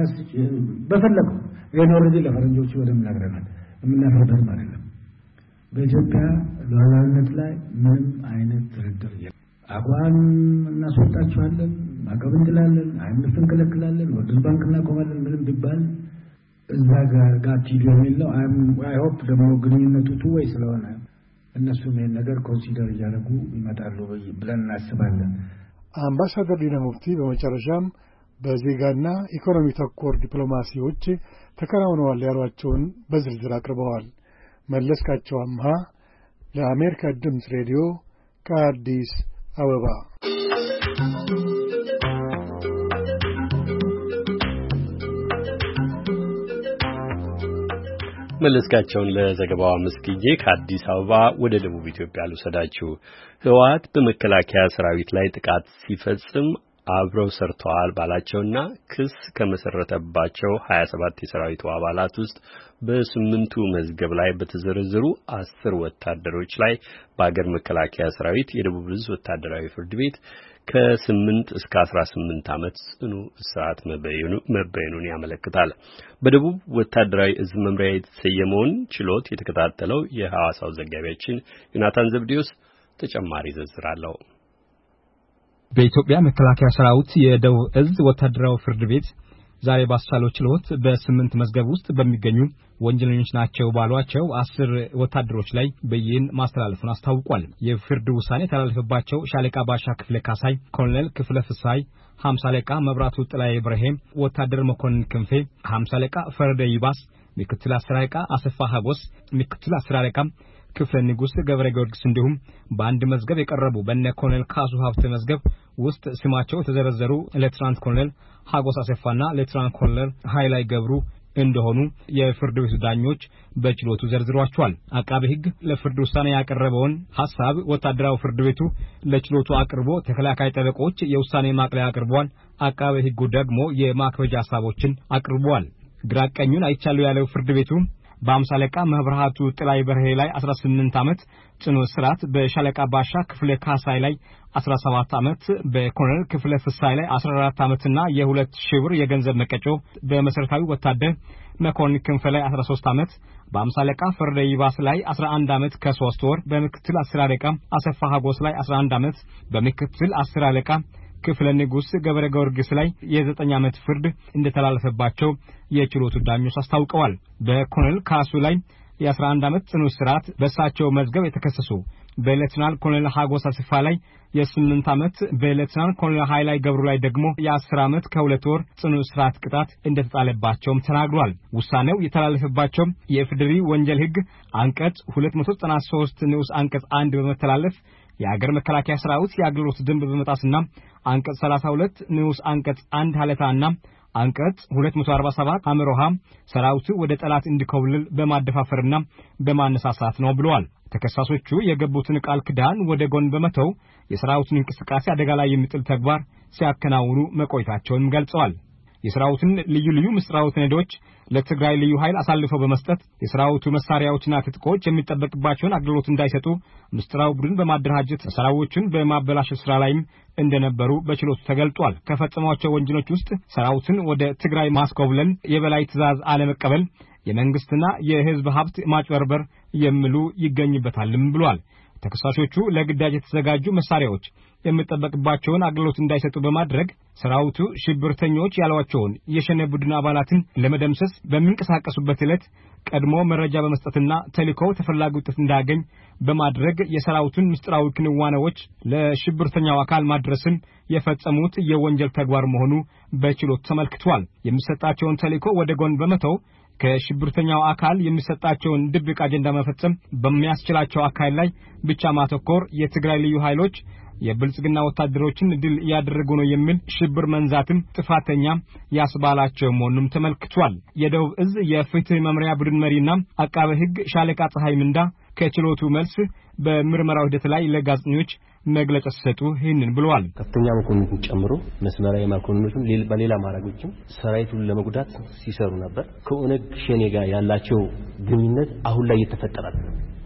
በፈለገው ይሄን ኦልሬዲ ለፈረንጆቹ ወደም ነግረናል። የምናፈርደው አይደለም። በኢትዮጵያ ሉዓላዊነት ላይ ምንም አይነት ድርድር የለም። አቋም እናስወጣቸዋለን፣ ማዕቀብ እንጥላለን፣ አይነት እንከለክላለን፣ ወርልድ ባንክ እናቆማለን ምንም ቢባል እዛ ጋር ጋር ቲቪ የሚለው አይ ሆፕ ደግሞ ግንኙነቱ ቱዌይ ስለሆነ እነሱም ይሄን ነገር ኮንሲደር እያደረጉ ይመጣሉ ብለን እናስባለን። አምባሳደር ዲና ሙፍቲ በመጨረሻም በዜጋና ኢኮኖሚ ተኮር ዲፕሎማሲዎች ተከናውነዋል ያሏቸውን በዝርዝር አቅርበዋል። መለስካቸው አምሃ ለአሜሪካ ድምፅ ሬዲዮ ከአዲስ አበባ። መለስካቸውን ለዘገባው አመስግኜ ከአዲስ አበባ ወደ ደቡብ ኢትዮጵያ ልውሰዳችሁ። ህወሓት በመከላከያ ሰራዊት ላይ ጥቃት ሲፈጽም አብረው ሰርተዋል ባላቸውና ክስ ከመሰረተባቸው ሀያ ሰባት የሰራዊቱ አባላት ውስጥ በስምንቱ መዝገብ ላይ በተዘረዘሩ አስር ወታደሮች ላይ በአገር መከላከያ ሰራዊት የደቡብ ዕዝ ወታደራዊ ፍርድ ቤት ከስምንት እስከ አስራ ስምንት ዓመት ጽኑ እስራት መበየኑን ያመለክታል። በደቡብ ወታደራዊ ዕዝ መምሪያ የተሰየመውን ችሎት የተከታተለው የሐዋሳው ዘጋቢያችን ዮናታን ዘብዲዮስ ተጨማሪ ዝርዝር አለው። በኢትዮጵያ መከላከያ ሰራዊት የደቡብ ዕዝ ወታደራዊ ፍርድ ቤት ዛሬ ባስቻለው ችሎት በስምንት መዝገብ ውስጥ በሚገኙ ወንጀለኞች ናቸው ባሏቸው አስር ወታደሮች ላይ ብይን ማስተላለፉን አስታውቋል። የፍርድ ውሳኔ ተላልፈባቸው ሻለቃ ባሻ ክፍለ ካሳይ፣ ኮሎኔል ክፍለ ፍሳይ፣ ሃምሳ አለቃ መብራቱ ጥላዬ ብርሄም፣ ወታደር መኮንን ክንፌ፣ ሃምሳ አለቃ ፈረደ ይባስ፣ ምክትል አስር አለቃ አሰፋ ሀጎስ፣ ምክትል አስር አለቃ ክፍለ ንጉስ ገብረ ጊዮርጊስ እንዲሁም በአንድ መዝገብ የቀረቡ በእነ ኮሎኔል ካሱ ሀብተ መዝገብ ውስጥ ስማቸው ተዘረዘሩ ሌተናንት ኮሎኔል ሀጎስ አሰፋና ሌተናንት ኮሎኔል ሃይላይ ገብሩ እንደሆኑ የፍርድ ቤቱ ዳኞች በችሎቱ ዘርዝሯቸዋል። አቃቤ ሕግ ለፍርድ ውሳኔ ያቀረበውን ሐሳብ ወታደራዊ ፍርድ ቤቱ ለችሎቱ አቅርቦ ተከላካይ ጠበቆች የውሳኔ ማቅለያ አቅርበዋል። አቃቤ ሕጉ ደግሞ የማክበጃ ሐሳቦችን አቅርበዋል። ግራቀኙን አይቻለው ያለው ፍርድ ቤቱ በአምሳ አለቃ መብራቱ ጥላይ በርሄ ላይ አስራ ስምንት ዓመት ጽኑ እስራት፣ በሻለቃ ባሻ ክፍለ ካሳይ ላይ አስራ ሰባት ዓመት፣ በኮሎኔል ክፍለ ፍሳይ ላይ አስራ አራት ዓመትና የሁለት ሺህ ብር የገንዘብ መቀጮ፣ በመሰረታዊ ወታደር መኮንን ክንፈ ላይ አስራ ሶስት ዓመት፣ በአምሳ አለቃ ፈርደ ይባስ ላይ አስራ አንድ ዓመት ከሶስት ወር፣ በምክትል አስር አለቃ አሰፋ ሀጎስ ላይ አስራ አንድ ዓመት፣ በምክትል አስር አለቃ ክፍለ ንጉስ ገብረ ጊዮርጊስ ላይ የዘጠኝ ዓመት ፍርድ እንደተላለፈባቸው የችሎቱ ዳኞች አስታውቀዋል። በኮሎኔል ካሱ ላይ የአስራ አንድ ዓመት ጽኑ እስራት በሳቸው መዝገብ የተከሰሱ በሌተናል ኮሎኔል ሀጎስ አስፋ ላይ የስምንት ዓመት በሌተናል ኮሎኔል ኃይላይ ገብሩ ላይ ደግሞ የአስር ዓመት ከሁለት ወር ጽኑ እስራት ቅጣት እንደተጣለባቸውም ተናግሯል። ውሳኔው የተላለፈባቸው የፍድሪ ወንጀል ሕግ አንቀጽ ሁለት መቶ ዘጠና ሶስት ንዑስ አንቀጽ አንድ በመተላለፍ የአገር መከላከያ ሰራዊት የአገልግሎት ደንብ በመጣስና አንቀጽ ሰላሳ ሁለት ንዑስ አንቀጽ አንድ ሐለታና አንቀጽ ሁለት መቶ አርባ ሰባት አምሮሃ ሰራዊቱ ወደ ጠላት እንዲኮብልል በማደፋፈርና በማነሳሳት ነው ብለዋል። ተከሳሾቹ የገቡትን ቃል ክዳን ወደ ጎን በመተው የሰራዊቱን እንቅስቃሴ አደጋ ላይ የሚጥል ተግባር ሲያከናውኑ መቆየታቸውን ገልጸዋል። የሰራዊቱን ልዩ ልዩ ምስጢራዊ ሰነዶች ለትግራይ ልዩ ኃይል አሳልፈው በመስጠት የሰራዊቱ መሳሪያዎችና ትጥቆች የሚጠበቅባቸውን አገልግሎት እንዳይሰጡ ምስጢራዊ ቡድን በማደራጀት ሰራዊቱን በማበላሸት ስራ ላይም እንደነበሩ በችሎቱ ተገልጿል። ከፈጸሟቸው ወንጀሎች ውስጥ ሰራዊቱን ወደ ትግራይ ማስኮብለል፣ የበላይ ትዕዛዝ አለመቀበል፣ የመንግስትና የህዝብ ሀብት ማጭበርበር የሚሉ ይገኝበታልም ብሏል። ተከሳሾቹ ለግዳጅ የተዘጋጁ መሳሪያዎች የሚጠበቅባቸውን አገልግሎት እንዳይሰጡ በማድረግ ሰራዊቱ ሽብርተኞች ያሏቸውን የሸኔ ቡድን አባላትን ለመደምሰስ በሚንቀሳቀሱበት ዕለት ቀድሞ መረጃ በመስጠትና ተልእኮው ተፈላጊ ውጤት እንዳያገኝ በማድረግ የሰራዊቱን ምስጢራዊ ክንዋኔዎች ለሽብርተኛው አካል ማድረስን የፈጸሙት የወንጀል ተግባር መሆኑ በችሎት ተመልክቷል። የሚሰጣቸውን ተልእኮ ወደ ጎን በመተው ከሽብርተኛው አካል የሚሰጣቸውን ድብቅ አጀንዳ መፈጸም በሚያስችላቸው አካል ላይ ብቻ ማተኮር የትግራይ ልዩ ኃይሎች የብልጽግና ወታደሮችን ድል ያደረጉ ነው የሚል ሽብር መንዛትም ጥፋተኛ ያስባላቸው መሆኑን ተመልክቷል። የደቡብ እዝ የፍትህ መምሪያ ቡድን መሪና አቃቤ ሕግ ሻለቃ ፀሐይ ምንዳ ከችሎቱ መልስ በምርመራው ሂደት ላይ ለጋዜጠኞች መግለጫ ሰጡ ይህንን ብለዋል። ከፍተኛ መኮንኖችን ጨምሮ መስመራዊ መኮንኖችን በሌላ ማረጎችም ሰራዊቱን ለመጉዳት ሲሰሩ ነበር። ከኦነግ ሸኔ ጋር ያላቸው ግንኙነት አሁን ላይ እየተፈጠረ ነው።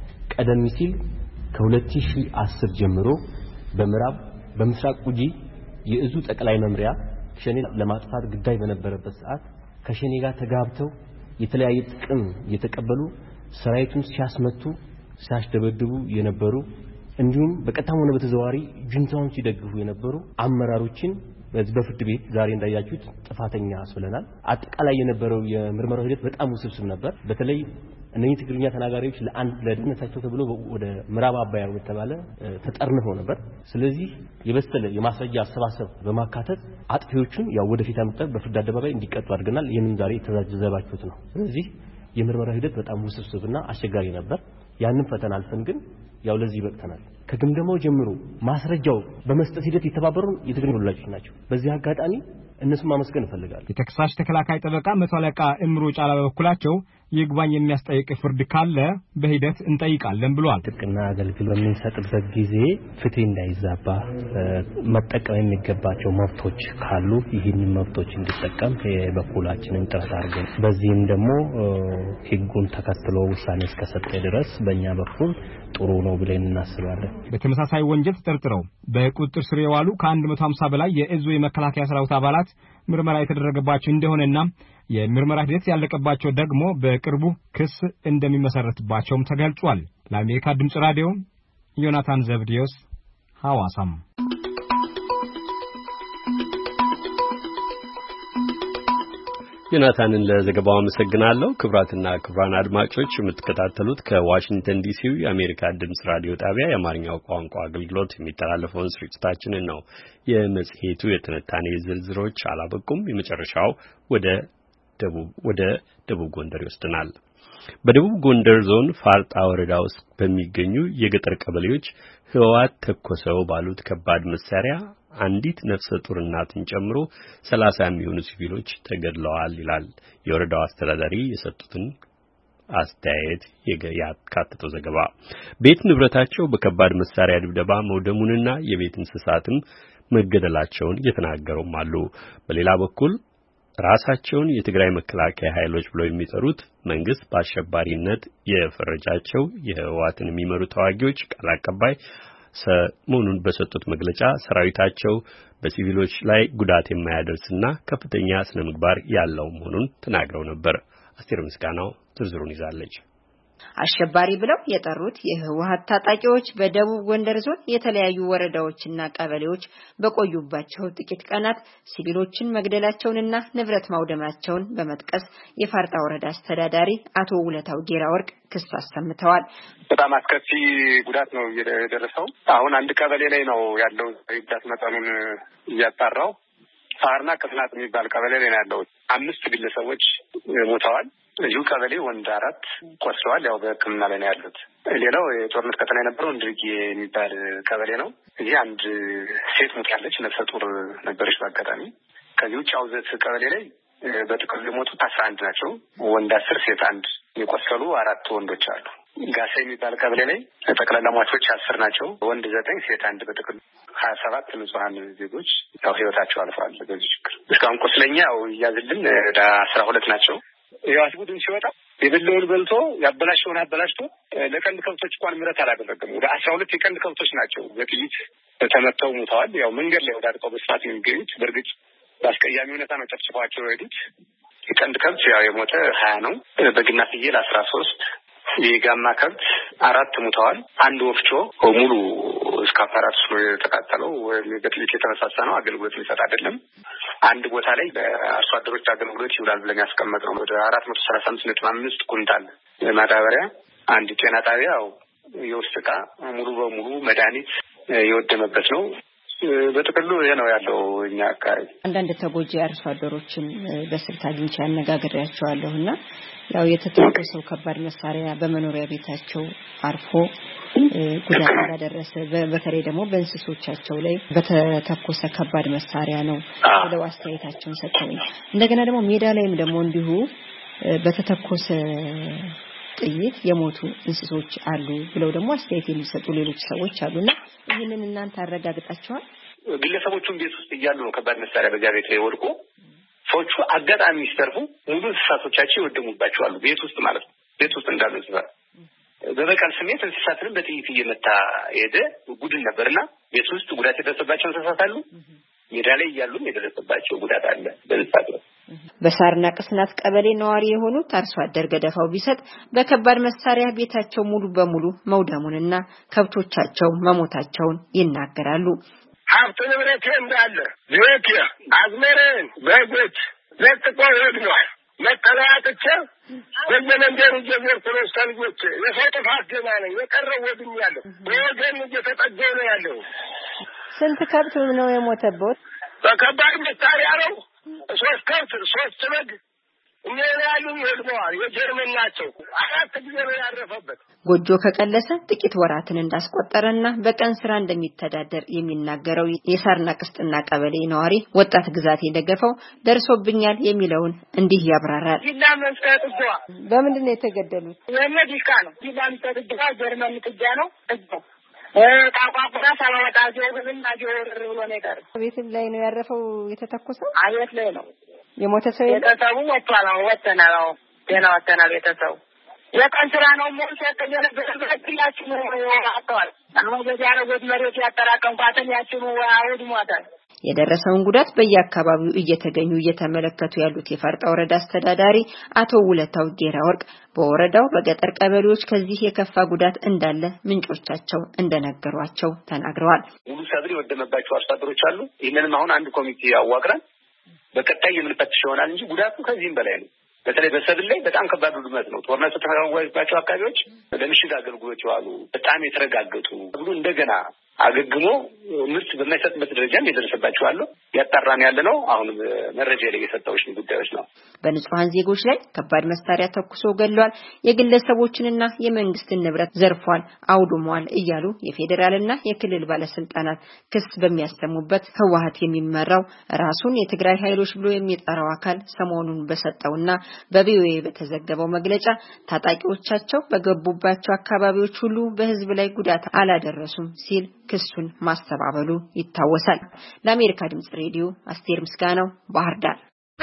ቀደም ሲል ከሁለት ሺህ አስር ጀምሮ በምዕራብ በምስራቅ ጉጂ የእዙ ጠቅላይ መምሪያ ሸኔ ለማጥፋት ግዳይ በነበረበት ሰዓት ከሸኔ ጋር ተጋብተው የተለያየ ጥቅም እየተቀበሉ ሰራዊቱን ሲያስመቱ ሲያስደበድቡ የነበሩ እንዲሁም በቀጥታም ሆነ በተዘዋዋሪ ጁንታውን ሲደግፉ የነበሩ አመራሮችን በፍርድ ቤት ዛሬ እንዳያችሁት ጥፋተኛ አስብለናል። አጠቃላይ የነበረው የምርመራው ሂደት በጣም ውስብስብ ነበር። በተለይ እነኚህ ትግርኛ ተናጋሪዎች ለአንድ ለድነታቸው ተብሎ ወደ ምዕራብ አባያ ወተባለ ተጠርንፈው ነበር። ስለዚህ የበሰለ የማስረጃ አሰባሰብ በማካተት አጥፊዎቹን ያው ወደፊት አምጥተን በፍርድ አደባባይ እንዲቀጡ አድርገናል። ይህንን ዛሬ ተዛዘባችሁት ነው። ስለዚህ የምርመራው ሂደት በጣም ውስብስብና አስቸጋሪ ነበር። ያንን ፈተና አልፈን ግን ያው ለዚህ በቅተናል። ከግምገማው ጀምሮ ማስረጃው በመስጠት ሂደት የተባበሩ የትግርኛ ወላጆች ናቸው። በዚህ አጋጣሚ እነሱን ማመስገን እፈልጋለሁ። የተከሳሽ ተከላካይ ጠበቃ መቶ አለቃ እምሩ ጫላ በበኩላቸው ይግባኝ የሚያስጠይቅ ፍርድ ካለ በሂደት እንጠይቃለን ብለዋል። ጥቅና አገልግሎት በምንሰጥበት ጊዜ ፍትህ እንዳይዛባ መጠቀም የሚገባቸው መብቶች ካሉ ይህንን መብቶች እንዲጠቀም የበኩላችንን ጥረት አድርገን በዚህም ደግሞ ሕጉን ተከትሎ ውሳኔ እስከሰጠ ድረስ በእኛ በኩል ጥሩ ነው ብለን እናስባለን። በተመሳሳይ ወንጀል ተጠርጥረው በቁጥጥር ስር የዋሉ ከአንድ መቶ ሃምሳ በላይ የእዙ የመከላከያ ሰራዊት አባላት ምርመራ የተደረገባቸው እንደሆነና የምርመራ ሂደት ያለቀባቸው ደግሞ በቅርቡ ክስ እንደሚመሰረትባቸውም ተገልጿል። ለአሜሪካ ድምጽ ራዲዮ ዮናታን ዘብዲዮስ ሐዋሳም ዮናታንን ለዘገባው አመሰግናለሁ። ክብራትና ክብራን አድማጮች የምትከታተሉት ከዋሽንግተን ዲሲው የአሜሪካ ድምጽ ራዲዮ ጣቢያ የአማርኛው ቋንቋ አገልግሎት የሚተላለፈውን ስርጭታችንን ነው። የመጽሔቱ የትንታኔ ዝርዝሮች አላበቁም። የመጨረሻው ወደ ደቡብ ወደ ደቡብ ጎንደር ይወስደናል። በደቡብ ጎንደር ዞን ፋርጣ ወረዳ ውስጥ በሚገኙ የገጠር ቀበሌዎች ህወሓት ተኮሰው ባሉት ከባድ መሳሪያ አንዲት ነፍሰ ጡር እናትን ጨምሮ ሰላሳ የሚሆኑ ሲቪሎች ተገድለዋል ይላል የወረዳው አስተዳዳሪ የሰጡትን አስተያየት ያካተተው ዘገባ። ቤት ንብረታቸው በከባድ መሳሪያ ድብደባ መውደሙንና የቤት እንስሳትም መገደላቸውን የተናገሩም አሉ። በሌላ በኩል ራሳቸውን የትግራይ መከላከያ ኃይሎች ብለው የሚጠሩት መንግስት በአሸባሪነት የፈረጃቸው የህወሓትን የሚመሩ ተዋጊዎች ቃል አቀባይ ሰሞኑን በሰጡት መግለጫ ሰራዊታቸው በሲቪሎች ላይ ጉዳት የማያደርስና ከፍተኛ ስነ ምግባር ያለው መሆኑን ተናግረው ነበር። አስቴር ምስጋናው ዝርዝሩን ይዛለች። አሸባሪ ብለው የጠሩት የህወሓት ታጣቂዎች በደቡብ ጎንደር ዞን የተለያዩ ወረዳዎችና ቀበሌዎች በቆዩባቸው ጥቂት ቀናት ሲቪሎችን መግደላቸውንና ንብረት ማውደማቸውን በመጥቀስ የፋርጣ ወረዳ አስተዳዳሪ አቶ ውለታው ጌራ ወርቅ ክስ አሰምተዋል። በጣም አስከፊ ጉዳት ነው የደረሰው። አሁን አንድ ቀበሌ ላይ ነው ያለው ጉዳት መጠኑን እያጣራው ሳርና ቅስናት የሚባል ቀበሌ ላይ ነው ያለው። አምስት ግለሰቦች ሞተዋል። እዚሁ ቀበሌ ወንድ አራት ቆስለዋል። ያው በሕክምና ላይ ነው ያሉት። ሌላው የጦርነት ቀጠና የነበረው እንድርጌ የሚባል ቀበሌ ነው። እዚህ አንድ ሴት ሞታለች፣ ነፍሰ ጡር ነበረች በአጋጣሚ። ከዚህ ውጭ አውዘት ቀበሌ ላይ በጥቅሉ የሞቱት አስራ አንድ ናቸው። ወንድ አስር ሴት አንድ፣ የቆሰሉ አራት ወንዶች አሉ። ጋሳ የሚባል ቀበሌ ላይ ጠቅላላ ሟቾች አስር ናቸው። ወንድ ዘጠኝ ሴት አንድ፣ በጥቅሉ ሀያ ሰባት ንጹሐን ዜጎች ያው ህይወታቸው አልፏል በዚህ ችግር። እስካሁን ቁስለኛ ያው እያዝልን ወደ አስራ ሁለት ናቸው። የዋስ ቡድን ሲወጣ የበለውን በልቶ ያበላሸውን አበላሽቶ ለቀንድ ከብቶች እንኳን ምረት አላደረገም። ወደ አስራ ሁለት የቀንድ ከብቶች ናቸው በጥይት ተመተው ሞተዋል። ያው መንገድ ላይ ወዳድቀው በስፋት የሚገኙት በእርግጥ በአስቀያሚ ሁኔታ ነው ጨፍጭፏቸው የሄዱት። የቀንድ ከብት ያው የሞተ ሀያ ነው። በግና ፍየል አስራ ሶስት፣ የጋማ ከብት አራት ሞተዋል። አንድ ወፍጮ ሙሉ እስከ አፓራቱ ነው የተቃጠለው። በጥይት የተመሳሳ ነው። አገልግሎት የሚሰጥ አይደለም። አንድ ቦታ ላይ በአርሶ አደሮች አገልግሎት ይውላል ብለን ያስቀመጥነው ወደ አራት መቶ ሰላሳ አምስት ነጥብ አምስት ኩንታል ማዳበሪያ፣ አንድ ጤና ጣቢያው የውስጥ ዕቃ ሙሉ በሙሉ መድኃኒት የወደመበት ነው። በጥቅሉ ይሄ ነው ያለው እኛ አካባቢ። አንዳንድ ተጎጂ አርሶ አደሮችን በስልክ አግኝቼ አነጋግሬያቸዋለሁና ያው የተተኮሰው ከባድ መሳሪያ በመኖሪያ ቤታቸው አርፎ ጉዳት እንዳደረሰ በተለይ ደግሞ በእንስሶቻቸው ላይ በተተኮሰ ከባድ መሳሪያ ነው ብለው አስተያየታቸውን ሰጥተውኝ፣ እንደገና ደግሞ ሜዳ ላይም ደግሞ እንዲሁ በተተኮሰ ጥይት የሞቱ እንስሶች አሉ ብለው ደግሞ አስተያየት የሚሰጡ ሌሎች ሰዎች አሉና ይሄንን እናንተ አረጋግጣችኋል? ግለሰቦቹን ቤት ውስጥ እያሉ ነው ከባድ መሳሪያ በዚያ ቤት ላይ ወድቆ ሰዎቹ አጋጣሚ ሲተርፉ ሙሉ እንስሳቶቻቸው ይወደሙባቸዋል። ቤት ውስጥ ማለት ነው። ቤት ውስጥ እንዳሉ እንስሳት በበቀል ስሜት እንስሳትን በጥይት እየመታ ሄደ ጉድን ነበርና ቤት ውስጥ ጉዳት የደረሰባቸው እንስሳት አሉ። ሜዳ ላይ እያሉ የደረሰባቸው ጉዳት አለ በእንስሳት ነው። በሳርና ቅስናት ቀበሌ ነዋሪ የሆኑት አርሶ አደር ገደፋው ቢሰጥ በከባድ መሳሪያ ቤታቸው ሙሉ በሙሉ መውደሙንና ከብቶቻቸው መሞታቸውን ይናገራሉ። ሀብት ንብረት እንዳለ ቤት አዝመረን በጎች ለጥቆ ወድኗል። መጠለያ ጥቼ በየመንደሩ እየዞርኩ ነው እስከ ልጆቼ። የሰው ጥፋት ገና ነኝ። የቀረው ወድም ያለው በወገን እየተጠገው ነው ያለው። ስንት ከብት ነው የሞተበት? በከባድ መሳሪያ ነው። ሶስት ከብት ሶስት በግ እኛ ያሉ ይወድመዋል። የጀርመን ናቸው። አራት ጊዜ ነው ያረፈበት። ጎጆ ከቀለሰ ጥቂት ወራትን እንዳስቆጠረና በቀን ስራ እንደሚተዳደር የሚናገረው የሳርና ቅስጥና ቀበሌ ነዋሪ ወጣት ግዛት የደገፈው ደርሶብኛል የሚለውን እንዲህ ያብራራል። ዲላ መስጠቷ በምንድን ነው የተገደሉት? የመዲካ ነው። ዲላ መስጠቷ ጀርመን ጥጃ ነው። ጥጃው ታቋቁራ ሳላወጣ ጆግን አጆር ብሎ ነው የቀረው። ቤት ላይ ነው ያረፈው የተተኮሰው? አየት ላይ ነው የሞተ ሰው የተሰቡ ወጥቷል። ወጥተናል። አዎ ገና ወጥተናል። የተሰው የቀን ስራ ነው ሞት ያተገለበላችሁ ነው ያጣዋል። አሁን በዚያረጎት መሬት ያጠራቀምኳትን ያችኑ አውድሟታል። የደረሰውን ጉዳት በየአካባቢው እየተገኙ እየተመለከቱ ያሉት የፋርጣ ወረዳ አስተዳዳሪ አቶ ውለታው ጌራ ወርቅ በወረዳው በገጠር ቀበሌዎች ከዚህ የከፋ ጉዳት እንዳለ ምንጮቻቸው እንደነገሯቸው ተናግረዋል። ሙሉ ሰብል የወደመባቸው አርሶ አደሮች አሉ። ይህንንም አሁን አንድ ኮሚቴ አዋቅረን በቀጣይ የምንፈትሽ ይሆናል እንጂ ጉዳቱ ከዚህም በላይ ነው። በተለይ በሰብል ላይ በጣም ከባድ ውድመት ነው። ጦርነቱ ተከራዋይባቸው አካባቢዎች ለምሽግ አገልግሎት ይዋሉ በጣም የተረጋገጡ ሁሉ እንደገና አገግሞ ምርት በማይሰጥበት ደረጃ እንደደረሰባቸው አሉ ያጣራን ያለ ነው። አሁን መረጃ ላይ የሰጠውሽ ጉዳዮች ነው። በንጹሃን ዜጎች ላይ ከባድ መሳሪያ ተኩሶ ገድሏል፣ የግለሰቦችንና የመንግስትን ንብረት ዘርፏል፣ አውድሟል እያሉ የፌዴራልና የክልል ባለስልጣናት ክስ በሚያሰሙበት ህወሓት የሚመራው ራሱን የትግራይ ኃይሎች ብሎ የሚጠራው አካል ሰሞኑን በሰጠውና በቪኦኤ በተዘገበው መግለጫ ታጣቂዎቻቸው በገቡባቸው አካባቢዎች ሁሉ በህዝብ ላይ ጉዳት አላደረሱም ሲል ክሱን ማስተባበሉ ይታወሳል። ለአሜሪካ ድምጽ ሬዲዮ አስቴር ምስጋናው ባህር ዳር።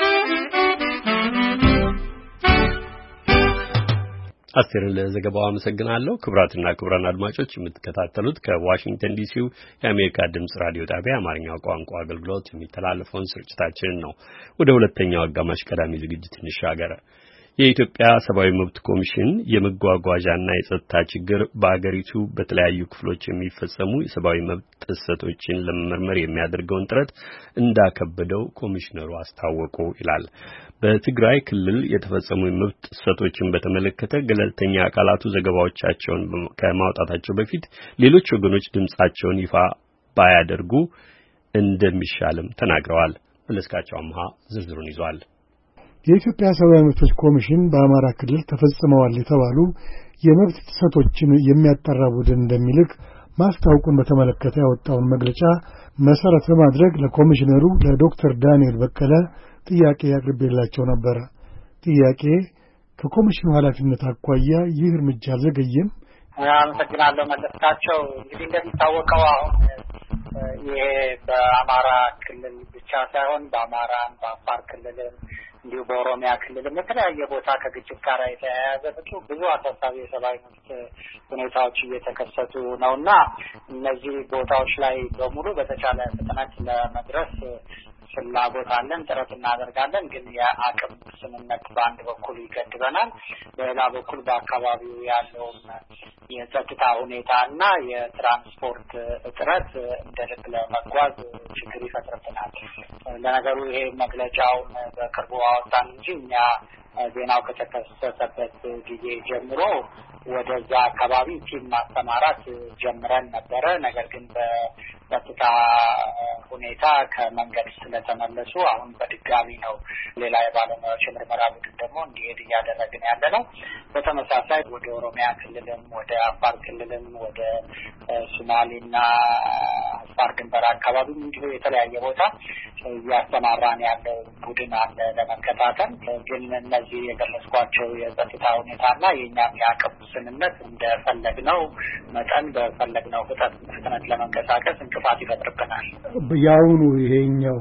አስቴርን ለዘገባው አመሰግናለሁ። ክቡራትና ክቡራን አድማጮች የምትከታተሉት ከዋሽንግተን ዲሲው የአሜሪካ ድምጽ ራዲዮ ጣቢያ አማርኛው ቋንቋ አገልግሎት የሚተላለፈውን ስርጭታችንን ነው። ወደ ሁለተኛው አጋማሽ ቀዳሚ ዝግጅት እንሻገር። የኢትዮጵያ ሰብአዊ መብት ኮሚሽን የመጓጓዣና የጸጥታ ችግር በአገሪቱ በተለያዩ ክፍሎች የሚፈጸሙ የሰብአዊ መብት ጥሰቶችን ለመመርመር የሚያደርገውን ጥረት እንዳከበደው ኮሚሽነሩ አስታወቁ ይላል። በትግራይ ክልል የተፈጸሙ የመብት ጥሰቶችን በተመለከተ ገለልተኛ አካላቱ ዘገባዎቻቸውን ከማውጣታቸው በፊት ሌሎች ወገኖች ድምጻቸውን ይፋ ባያደርጉ እንደሚሻልም ተናግረዋል። መለስካቸው አምሃ ዝርዝሩን ይዟል። የኢትዮጵያ ሰብአዊ መብቶች ኮሚሽን በአማራ ክልል ተፈጽመዋል የተባሉ የመብት ጥሰቶችን የሚያጣራ ቡድን እንደሚልክ ማስታወቁን በተመለከተ ያወጣውን መግለጫ መሰረት በማድረግ ለኮሚሽነሩ ለዶክተር ዳንኤል በቀለ ጥያቄ አቅርቤላቸው ነበር። ጥያቄ ከኮሚሽኑ ኃላፊነት አኳያ ይህ እርምጃ ዘገየም? አመሰግናለሁ መለስካቸው። እንግዲህ እንደሚታወቀው አሁን ይሄ በአማራ ክልል ብቻ ሳይሆን በአማራም በአፋር ክልልም እንዲሁ በኦሮሚያ ክልልም የተለያየ ቦታ ከግጭት ጋር የተያያዘ ብዙ አሳሳቢ የሰብአዊ መብት ሁኔታዎች እየተከሰቱ ነውና እነዚህ ቦታዎች ላይ በሙሉ በተቻለ ፍጥነት ለመድረስ ፍላጎት አለን፣ ጥረት እናደርጋለን። ግን የአቅም ስምምነት በአንድ በኩል ይገድበናል፣ በሌላ በኩል በአካባቢው ያለው የጸጥታ ሁኔታና የትራንስፖርት እጥረት እንደ ልብ ለመጓዝ ችግር ይፈጥርብናል። ለነገሩ ይሄ መግለጫውን በቅርቡ አወጣን እንጂ እኛ ዜናው ከተከሰተበት ጊዜ ጀምሮ ወደዛ አካባቢ ቲም ማስተማራት ጀምረን ነበረ። ነገር ግን በጸጥታ ሁኔታ ከመንገድ ስለተመለሱ አሁን በድጋሚ ነው ሌላ የባለሙያዎች ምርመራ ቡድን ደግሞ እንዲሄድ እያደረግን ያለ ነው። በተመሳሳይ ወደ ኦሮሚያ ክልልም ወደ አፋር ክልልም ወደ ሶማሌና አፋር ድንበር አካባቢም እንዲሁ የተለያየ ቦታ እያስተማራን ያለው ቡድን አለ ለመከታተል። ግን እነዚህ የገለጽኳቸው የጸጥታ ሁኔታና የእኛም የአቅም ስንነት እንደፈለግነው መጠን በፈለግነው ፍጥነት ለመንቀሳቀስ እንቅፋት ይፈጥርብናል። ያውኑ ይሄኛው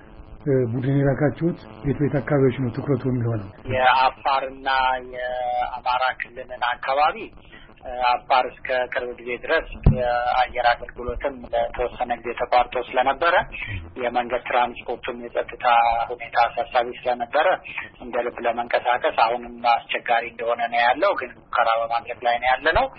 ቡድን የላካችሁት ቤት ቤት አካባቢዎች ነው ትኩረቱ የሚሆነው? የአፋርና የአማራ ክልልን አካባቢ አፋር እስከ ቅርብ ጊዜ ድረስ የአየር አገልግሎትም ለተወሰነ ጊዜ ተቋርጦ ስለነበረ የመንገድ ትራንስፖርቱም የጸጥታ ሁኔታ አሳሳቢ ስለነበረ እንደ ልብ ለመንቀሳቀስ አሁንም አስቸጋሪ እንደሆነ ነው ያለው። ግን ሙከራ በማድረግ ላይ ነው ያለ ነው።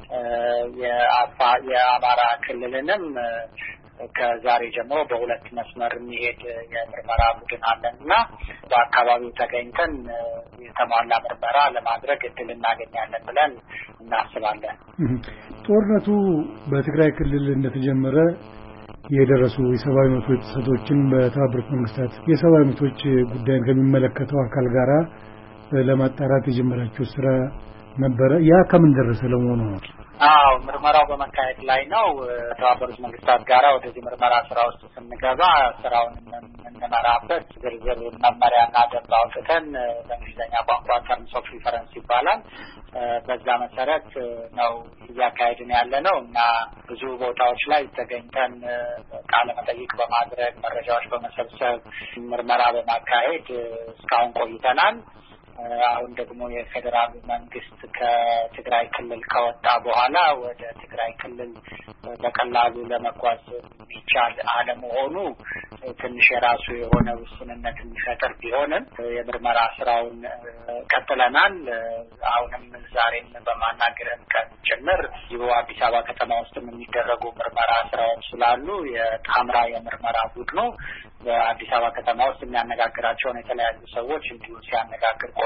የአማራ ክልልንም ከዛሬ ጀምሮ በሁለት መስመር የሚሄድ የምርመራ ቡድን አለን እና በአካባቢው ተገኝተን የተሟላ ምርመራ ለማድረግ እድል እናገኛለን ብለን እናስባለን። ጦርነቱ በትግራይ ክልል እንደተጀመረ የደረሱ የሰብአዊ መብቶች ጥሰቶችን በተባበሩት መንግስታት የሰብአዊ መብቶች ጉዳይን ከሚመለከተው አካል ጋራ ለማጣራት የጀመራችሁ ስራ ነበረ። ያ ከምን ደረሰ ለመሆኑ? አዎ ምርመራው በመካሄድ ላይ ነው። ከተባበሩት መንግስታት ጋራ ወደዚህ ምርመራ ስራ ውስጥ ስንገባ ስራውን እንመራበት ዝርዝር መመሪያና ደንብ አውጥተን በእንግሊዝኛ ቋንቋ ተርምስ ኦፍ ሪፈረንስ ይባላል። በዛ መሰረት ነው እያካሄድን ያለ ነው እና ብዙ ቦታዎች ላይ ተገኝተን ቃለ መጠይቅ በማድረግ መረጃዎች በመሰብሰብ ምርመራ በማካሄድ እስካሁን ቆይተናል። አሁን ደግሞ የፌዴራል መንግስት ከትግራይ ክልል ከወጣ በኋላ ወደ ትግራይ ክልል በቀላሉ ለመጓዝ የሚቻል አለመሆኑ ትንሽ የራሱ የሆነ ውስንነት የሚፈጥር ቢሆንም የምርመራ ስራውን ቀጥለናል። አሁንም ዛሬም በማናገረን ቀን ጭምር ይኸው አዲስ አበባ ከተማ ውስጥ የሚደረጉ ምርመራ ስራዎች ስላሉ የጣምራ የምርመራ ቡድኑ በአዲስ አበባ ከተማ ውስጥ የሚያነጋግራቸውን የተለያዩ ሰዎች እንዲሁ ሲያነጋግር ቆይቷል።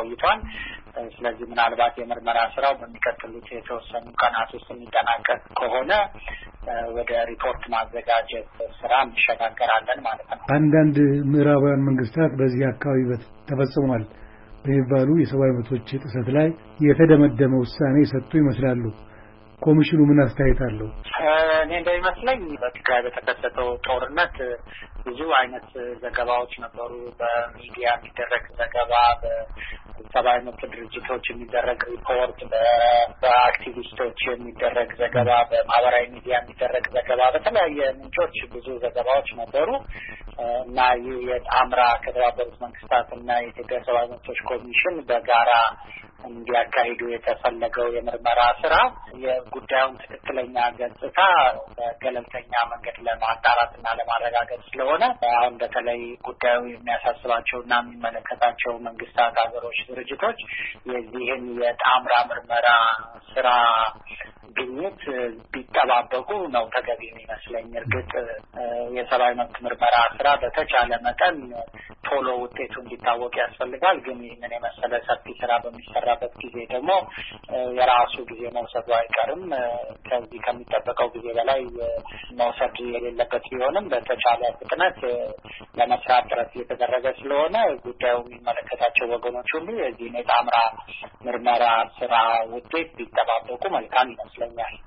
ቆይቷል። ስለዚህ ምናልባት የምርመራ ስራው በሚቀጥሉት የተወሰኑ ቀናት ውስጥ የሚጠናቀቅ ከሆነ ወደ ሪፖርት ማዘጋጀት ስራ እንሸጋገራለን ማለት ነው። አንዳንድ ምዕራባውያን መንግስታት በዚህ አካባቢ ተፈጽሟል በሚባሉ የሰብአዊ መብቶች ጥሰት ላይ የተደመደመ ውሳኔ የሰጡ ይመስላሉ። ኮሚሽኑ ምን አስተያየት አለው? እኔ እንደሚመስለኝ በትግራይ በተከሰተው ጦርነት ብዙ አይነት ዘገባዎች ነበሩ። በሚዲያ የሚደረግ ዘገባ፣ በሰብአዊ መብት ድርጅቶች የሚደረግ ሪፖርት፣ በአክቲቪስቶች የሚደረግ ዘገባ፣ በማህበራዊ ሚዲያ የሚደረግ ዘገባ፣ በተለያየ ምንጮች ብዙ ዘገባዎች ነበሩ እና ይህ የጣምራ ከተባበሩት መንግስታት እና የኢትዮጵያ ሰብአዊ መብቶች ኮሚሽን በጋራ እንዲያካሂዱ የተፈለገው የምርመራ ስራ የጉዳዩን ትክክለኛ ገጽታ በገለልተኛ መንገድ ለማጣራት እና ለማረጋገጥ ስለሆነ አሁን በተለይ ጉዳዩ የሚያሳስባቸውና የሚመለከታቸው መንግስታት፣ ሀገሮች፣ ድርጅቶች የዚህን የጣምራ ምርመራ ስራ ግኝት ቢጠባበቁ ነው ተገቢ የሚመስለኝ። እርግጥ የሰብአዊ መብት ምርመራ ስራ በተቻለ መጠን ቶሎ ውጤቱ እንዲታወቅ ያስፈልጋል። ግን ይህንን የመሰለ ሰፊ ስራ በሚሰራበት ጊዜ ደግሞ የራሱ ጊዜ መውሰዱ አይቀርም። ከዚህ ከሚጠበቀው ጊዜ በላይ መውሰድ የሌለበት ቢሆንም በተቻለ ፍጥነት ለመስራት ጥረት እየተደረገ ስለሆነ ጉዳዩ የሚመለከታቸው ወገኖች ሁሉ የዚህን የጣምራ ምርመራ ስራ ውጤት ቢጠባበቁ መልካም ይመስለኛል።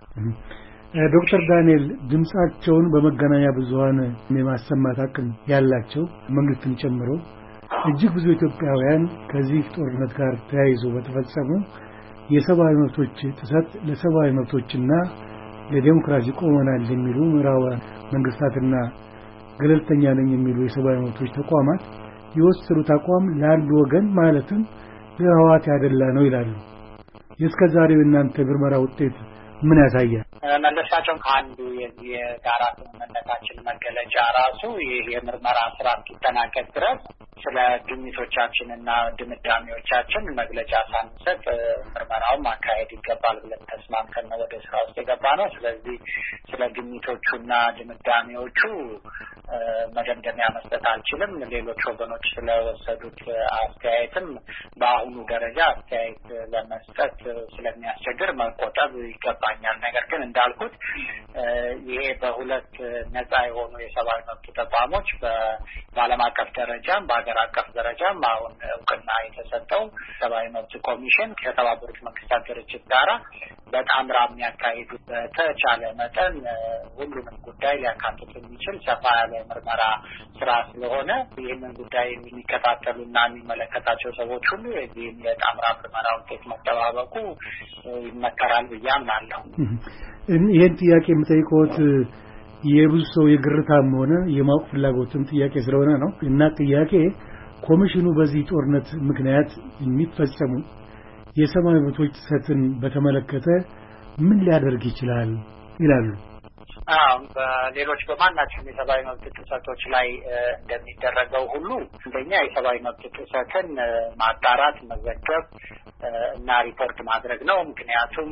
ዶክተር ዳንኤል ድምጻቸውን በመገናኛ ብዙሃን የማሰማት አቅም ያላቸው መንግስትን ጨምሮ እጅግ ብዙ ኢትዮጵያውያን ከዚህ ጦርነት ጋር ተያይዞ በተፈጸሙ የሰብአዊ መብቶች ጥሰት ለሰብአዊ መብቶችና ለዲሞክራሲ ቆመናል የሚሉ ምዕራባውያን መንግስታትና ገለልተኛ ነኝ የሚሉ የሰብአዊ መብቶች ተቋማት የወሰዱት አቋም ለአንድ ወገን ማለትም ለህወሓት ያደላ ነው ይላሉ። የእስከዛሬው እናንተ ምርመራ ውጤት ምን ያሳያል? መለሳቸው ከአንዱ የጋራ ስምምነታችን መገለጫ ራሱ ይህ የምርመራ ስራ እስኪጠናቀቅ ድረስ ስለ ግኝቶቻችንና ድምዳሜዎቻችን መግለጫ ሳንሰጥ ምርመራውን ማካሄድ ይገባል ብለን ተስማምተን ነው ወደ ስራ ውስጥ የገባ ነው። ስለዚህ ስለ ግኝቶቹና ድምዳሜዎቹ መደምደሚያ መስጠት አልችልም። ሌሎች ወገኖች ስለወሰዱት አስተያየትም በአሁኑ ደረጃ አስተያየት ለመስጠት ስለሚያስቸግር መቆጠብ ይገባኛል። ነገር ግን እንዳልኩት ይሄ በሁለት ነጻ የሆኑ የሰብአዊ መብት ተቋሞች በዓለም አቀፍ ደረጃም በሀገር አቀፍ ደረጃም አሁን እውቅና የተሰጠው ሰብአዊ መብት ኮሚሽን ከተባበሩት መንግስታት ድርጅት ጋራ በጣምራ የሚያካሂዱት በተቻለ መጠን ሁሉንም ጉዳይ ሊያካትት የሚችል ሰፋ ያለ ምርመራ ስራ ስለሆነ ይህንን ጉዳይ የሚከታተሉና የሚመለከታቸው ሰዎች ሁሉ የዚህም የጣምራ ምርመራ ውጤት መጠባበቁ ይመከራል ብዬ አምናለሁ። ይህን ጥያቄ የምጠይቀዎት የብዙ ሰው የግርታም ሆነ የማወቅ ፍላጎትም ጥያቄ ስለሆነ ነው እና ጥያቄ ኮሚሽኑ በዚህ ጦርነት ምክንያት የሚፈጸሙ የሰብአዊ መብቶች ጥሰትን በተመለከተ ምን ሊያደርግ ይችላል ይላሉ? አዎ በሌሎች በማናቸውም የሰብአዊ መብት ጥሰቶች ላይ እንደሚደረገው ሁሉ አንደኛ የሰብአዊ መብት ጥሰትን ማጣራት፣ መዘገብ እና ሪፖርት ማድረግ ነው። ምክንያቱም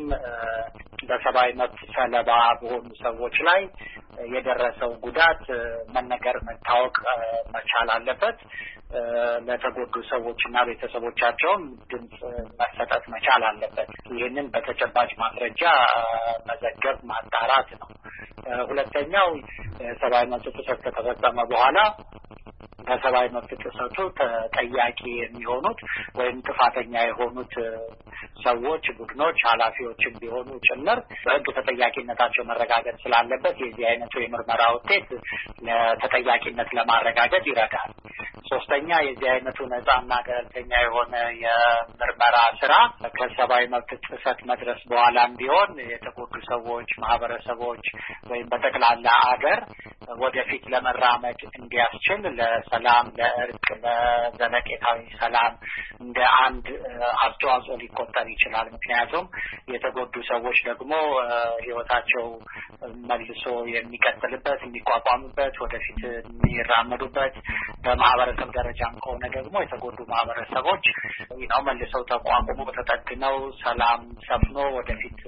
በሰብአዊ መብት ሰለባ በሆኑ ሰዎች ላይ የደረሰው ጉዳት መነገር መታወቅ መቻል አለበት። ለተጎዱ ሰዎችና ቤተሰቦቻቸውም ድምጽ መሰጠት መቻል አለበት። ይህንን በተጨባጭ ማስረጃ መዘገብ ማጣራት ነው። ሁለተኛው ሰብአዊ መብት ጥሰት ከተፈጸመ በኋላ በሰብአዊ መብት ጥሰቱ ተጠያቂ የሚሆኑት ወይም ጥፋተኛ የሆኑት ሰዎች፣ ቡድኖች፣ ኃላፊዎችም ቢሆኑ ጭምር በሕግ ተጠያቂነታቸው መረጋገጥ ስላለበት የዚህ አይነቱ የምርመራ ውጤት ለተጠያቂነት ለማረጋገጥ ይረዳል። ሶስተኛ የዚህ አይነቱ ነጻና ገለልተኛ የሆነ የምርመራ ስራ ከሰብአዊ መብት ጥሰት መድረስ በኋላም ቢሆን የተጎዱ ሰዎች፣ ማህበረሰቦች ወይም በጠቅላላ አገር ወደፊት ለመራመድ እንዲያስችል ለሰላም፣ ለእርቅ፣ ለዘለቄታዊ ሰላም እንደ አንድ አስተዋጽኦ ሊቆጠር ሊቆጠር ይችላል። ምክንያቱም የተጎዱ ሰዎች ደግሞ ህይወታቸው መልሶ የሚቀጥልበት የሚቋቋምበት ወደፊት የሚራመዱበት በማህበረሰብ ደረጃም ከሆነ ደግሞ የተጎዱ ማህበረሰቦች ነው መልሰው ተቋቁሞ ተጠግነው ሰላም ሰፍኖ ወደፊት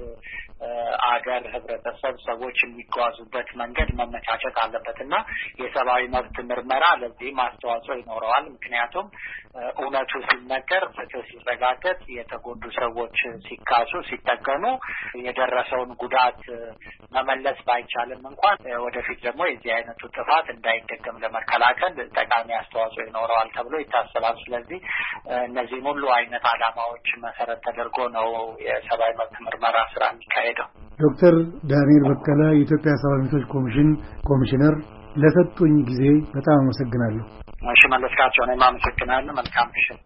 አገር ህብረተሰብ ሰዎች የሚጓዙበት መንገድ መመቻቸት አለበትና የሰብአዊ መብት ምርመራ ለዚህ ማስተዋጽኦ ይኖረዋል። ምክንያቱም እውነቱ ሲነገር ፍትህ ሲረጋገጥ የተጎዱ ሰዎች ሲካሱ ሲጠገኑ የደረሰውን ጉዳት መመለስ ባይቻልም እንኳን ወደፊት ደግሞ የዚህ አይነቱ ጥፋት እንዳይደገም ለመከላከል ጠቃሚ አስተዋጽኦ ይኖረዋል ተብሎ ይታሰባል። ስለዚህ እነዚህ ሁሉ አይነት ዓላማዎች መሰረት ተደርጎ ነው የሰብአዊ መብት ምርመራ ስራ የሚካሄደው። ዶክተር ዳንኤል በቀለ የኢትዮጵያ ሰብአዊ መብቶች ኮሚሽን ኮሚሽነር ለሰጡኝ ጊዜ በጣም አመሰግናለሁ። እሺ መለስካቸው፣ እኔም አመሰግናለሁ። መልካም ምሽት።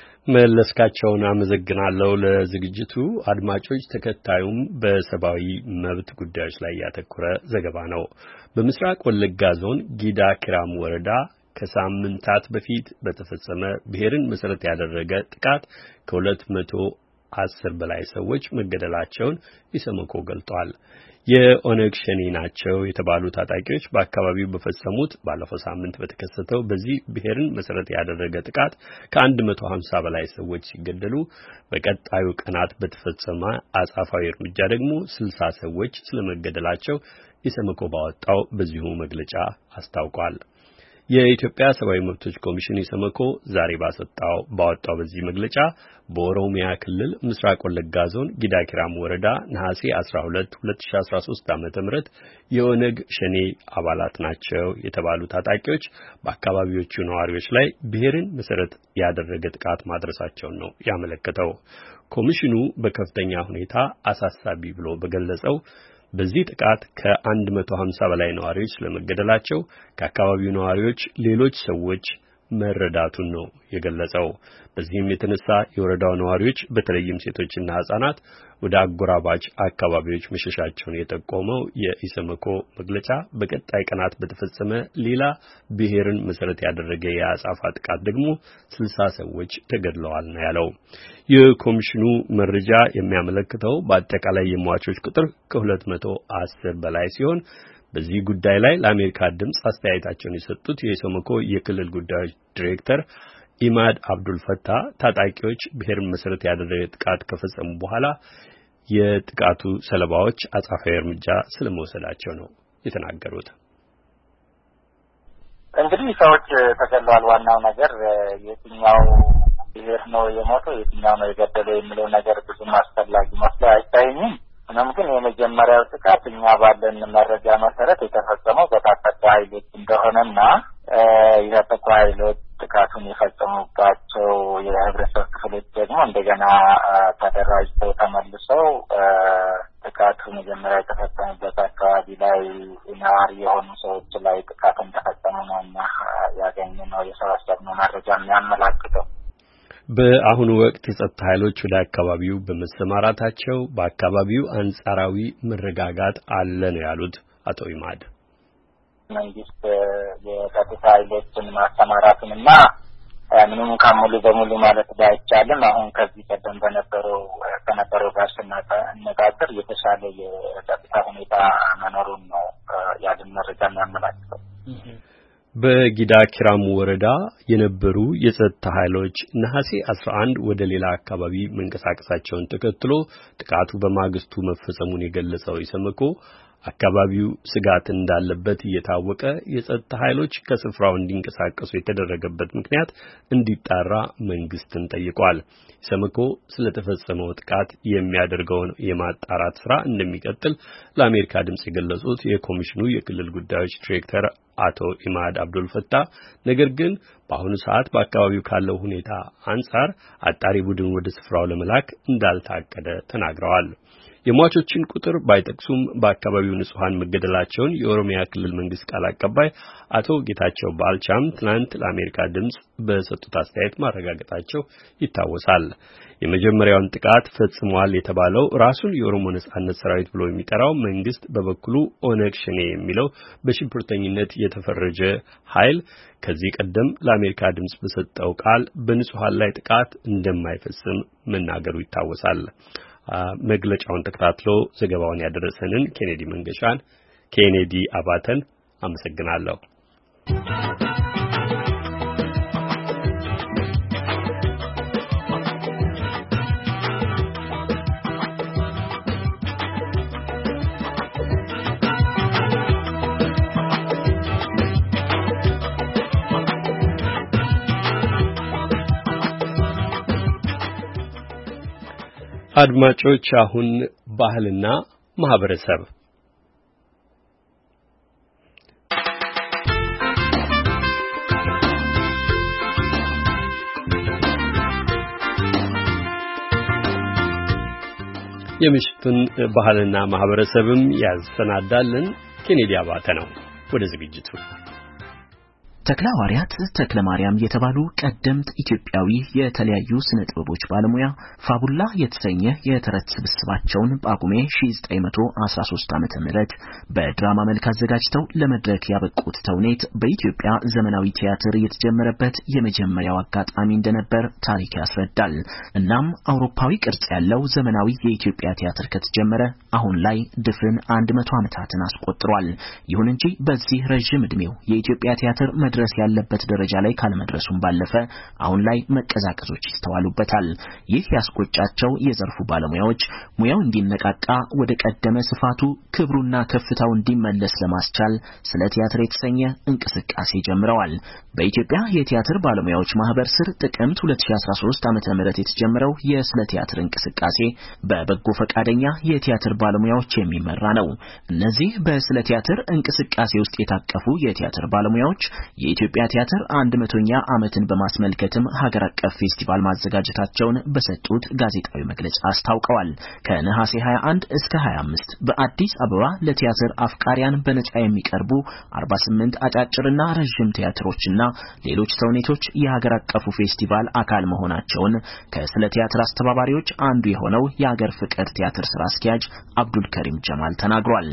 መለስካቸውን አመሰግናለሁ ለዝግጅቱ። አድማጮች፣ ተከታዩም በሰብአዊ መብት ጉዳዮች ላይ ያተኮረ ዘገባ ነው። በምስራቅ ወለጋ ዞን ጊዳ ኪራም ወረዳ ከሳምንታት በፊት በተፈጸመ ብሔርን መሰረት ያደረገ ጥቃት ከሁለት መቶ አስር በላይ ሰዎች መገደላቸውን ኢሰመኮ ገልጧል። የኦነግ ሸኔ ናቸው የተባሉ ታጣቂዎች በአካባቢው በፈጸሙት ባለፈው ሳምንት በተከሰተው በዚህ ብሔርን መሰረት ያደረገ ጥቃት ከአንድ መቶ ሀምሳ በላይ ሰዎች ሲገደሉ በቀጣዩ ቀናት በተፈጸመ አጻፋዊ እርምጃ ደግሞ ስልሳ ሰዎች ስለመገደላቸው ኢሰመኮ ባወጣው በዚሁ መግለጫ አስታውቋል። የኢትዮጵያ ሰብአዊ መብቶች ኮሚሽን ኢሰመኮ ዛሬ ባሰጣው ባወጣው በዚህ መግለጫ በኦሮሚያ ክልል ምስራቅ ወለጋ ዞን ጊዳ ኪራም ወረዳ ነሐሴ አስራ ሁለት ሁለት ሺህ አስራ ሶስት ዓመተ ምህረት የኦነግ ሸኔ አባላት ናቸው የተባሉ ታጣቂዎች በአካባቢዎቹ ነዋሪዎች ላይ ብሔርን መሰረት ያደረገ ጥቃት ማድረሳቸውን ነው ያመለከተው። ኮሚሽኑ በከፍተኛ ሁኔታ አሳሳቢ ብሎ በገለጸው በዚህ ጥቃት ከአንድ መቶ ሀምሳ በላይ ነዋሪዎች ስለመገደላቸው ከአካባቢው ነዋሪዎች ሌሎች ሰዎች መረዳቱን ነው የገለጸው። በዚህም የተነሳ የወረዳው ነዋሪዎች በተለይም ሴቶችና ህጻናት ወደ አጎራባች አካባቢዎች መሸሻቸውን የጠቆመው የኢሰመኮ መግለጫ በቀጣይ ቀናት በተፈጸመ ሌላ ብሔርን መሰረት ያደረገ የአጻፋ ጥቃት ደግሞ ስልሳ ሰዎች ተገድለዋል ነው ያለው። የኮሚሽኑ መረጃ የሚያመለክተው በአጠቃላይ የሟቾች ቁጥር ከሁለት መቶ አስር በላይ ሲሆን በዚህ ጉዳይ ላይ ለአሜሪካ ድምጽ አስተያየታቸውን የሰጡት የኢሰመኮ የክልል ጉዳዮች ዳይሬክተር ኢማድ አብዱል ፈታ ታጣቂዎች ብሔርን መሰረት ያደረገ ጥቃት ከፈጸሙ በኋላ የጥቃቱ ሰለባዎች አጻፋዊ እርምጃ ስለመወሰዳቸው ነው የተናገሩት። እንግዲህ ሰዎች ተገለዋል። ዋናው ነገር የትኛው ብሔር ነው የሞተው የትኛው ነው የገደለው የሚለው ነገር ብዙም አስፈላጊ መስሎ አይታየኝም። ሆኖም ግን የመጀመሪያው ጥቃት እኛ ባለን መረጃ መሰረት የተፈጸመው በታጠቁ ኃይሎች እንደሆነና የታጠቁ ኃይሎች ጥቃቱን የፈጸሙባቸው የህብረተሰብ ክፍሎች ደግሞ እንደገና ተደራጅተው ተመልሰው ጥቃቱ መጀመሪያ የተፈጸመበት አካባቢ ላይ ነዋሪ የሆኑ ሰዎች ላይ ጥቃት እንደፈጸሙ ነው ያገኘነው የሰበሰብነው መረጃ የሚያመላክተው። በአሁኑ ወቅት የጸጥታ ኃይሎች ወደ አካባቢው በመሰማራታቸው በአካባቢው አንጻራዊ መረጋጋት አለ ነው ያሉት አቶ ኢማድ። መንግስት የጸጥታ ኃይሎችን ማሰማራቱንና ምንም ከሙሉ በሙሉ ማለት ባይቻልም አሁን ከዚህ ቀደም በነበረው ከነበረው ጋር ስናነጋገር የተሻለ የጸጥታ ሁኔታ መኖሩን ነው ያለን መረጃ የሚያመላክተው። በጊዳ ኪራም ወረዳ የነበሩ የጸጥታ ኃይሎች ነሐሴ አስራ አንድ ወደ ሌላ አካባቢ መንቀሳቀሳቸውን ተከትሎ ጥቃቱ በማግስቱ መፈጸሙን የገለጸው ኢሰመኮ አካባቢው ስጋት እንዳለበት እየታወቀ የጸጥታ ኃይሎች ከስፍራው እንዲንቀሳቀሱ የተደረገበት ምክንያት እንዲጣራ መንግስትን ጠይቋል። ኢሰመኮ ስለተፈጸመው ጥቃት የሚያደርገውን የማጣራት ስራ እንደሚቀጥል ለአሜሪካ ድምጽ የገለጹት የኮሚሽኑ የክልል ጉዳዮች ዳይሬክተር አቶ ኢማድ አብዱል ፈታ ነገር ግን በአሁኑ ሰዓት በአካባቢው ካለው ሁኔታ አንጻር አጣሪ ቡድን ወደ ስፍራው ለመላክ እንዳልታቀደ ተናግረዋል። የሟቾችን ቁጥር ባይጠቅሱም በአካባቢው ንጹሃን መገደላቸውን የኦሮሚያ ክልል መንግስት ቃል አቀባይ አቶ ጌታቸው ባልቻም ትናንት ለአሜሪካ ድምጽ በሰጡት አስተያየት ማረጋገጣቸው ይታወሳል። የመጀመሪያውን ጥቃት ፈጽሟል የተባለው ራሱን የኦሮሞ ነጻነት ሰራዊት ብሎ የሚጠራው መንግስት በበኩሉ ኦነግ ሸኔ የሚለው በሽብርተኝነት የተፈረጀ ኃይል ከዚህ ቀደም ለአሜሪካ ድምጽ በሰጠው ቃል በንጹሃን ላይ ጥቃት እንደማይፈጽም መናገሩ ይታወሳል። መግለጫውን ተከታትሎ ዘገባውን ያደረሰንን ኬኔዲ መንገሻን ኬኔዲ አባተን አመሰግናለሁ። አድማጮች አሁን ባህልና ማህበረሰብ የምሽቱን ባህልና ማህበረሰብም ያሰናዳልን ኬኔዲ አባተ ነው። ወደ ዝግጅቱ ተክለ ሐዋርያት ተክለ ማርያም የተባሉ ቀደምት ኢትዮጵያዊ የተለያዩ ስነ ጥበቦች ባለሙያ ፋቡላ የተሰኘ የተረት ስብስባቸውን በጳጉሜ ሺህ ዘጠኝ መቶ አስራ ሶስት ዓመተ ምህረት በድራማ መልክ አዘጋጅተው ለመድረክ ያበቁት ተውኔት በኢትዮጵያ ዘመናዊ ቲያትር የተጀመረበት የመጀመሪያው አጋጣሚ እንደነበር ታሪክ ያስረዳል። እናም አውሮፓዊ ቅርጽ ያለው ዘመናዊ የኢትዮጵያ ቲያትር ከተጀመረ አሁን ላይ ድፍን መቶ ዓመታትን አስቆጥሯል። ይሁን እንጂ በዚህ ረጅም ዕድሜው የኢትዮጵያ ቲያትር ድረስ ያለበት ደረጃ ላይ ካልመድረሱም ባለፈ አሁን ላይ መቀዛቀዞች ይስተዋሉበታል። ይህ ያስቆጫቸው የዘርፉ ባለሙያዎች ሙያው እንዲነቃቃ ወደ ቀደመ ስፋቱ ክብሩና ከፍታው እንዲመለስ ለማስቻል ስለ ቲያትር የተሰኘ እንቅስቃሴ ጀምረዋል። በኢትዮጵያ የቲያትር ባለሙያዎች ማህበር ስር ጥቅምት ሁለት ሺህ አስራ ሶስት ዓመተ ምህረት የተጀመረው የስለ ቲያትር እንቅስቃሴ በበጎ ፈቃደኛ የቲያትር ባለሙያዎች የሚመራ ነው። እነዚህ በስለ ቲያትር እንቅስቃሴ ውስጥ የታቀፉ የቲያትር ባለሙያዎች የኢትዮጵያ ቲያትር አንድ መቶኛ ዓመትን በማስመልከትም ሀገር አቀፍ ፌስቲቫል ማዘጋጀታቸውን በሰጡት ጋዜጣዊ መግለጫ አስታውቀዋል። ከነሐሴ ሃያ አንድ እስከ ሃያ አምስት በአዲስ አበባ ለቲያትር አፍቃሪያን በነጻ የሚቀርቡ አርባ ስምንት አጫጭርና ረጅም ቲያትሮችና ሌሎች ተውኔቶች የሀገር አቀፉ ፌስቲቫል አካል መሆናቸውን ከስለ ቲያትር አስተባባሪዎች አንዱ የሆነው የሀገር ፍቅር ቲያትር ስራ አስኪያጅ አብዱል ከሪም ጀማል ተናግሯል።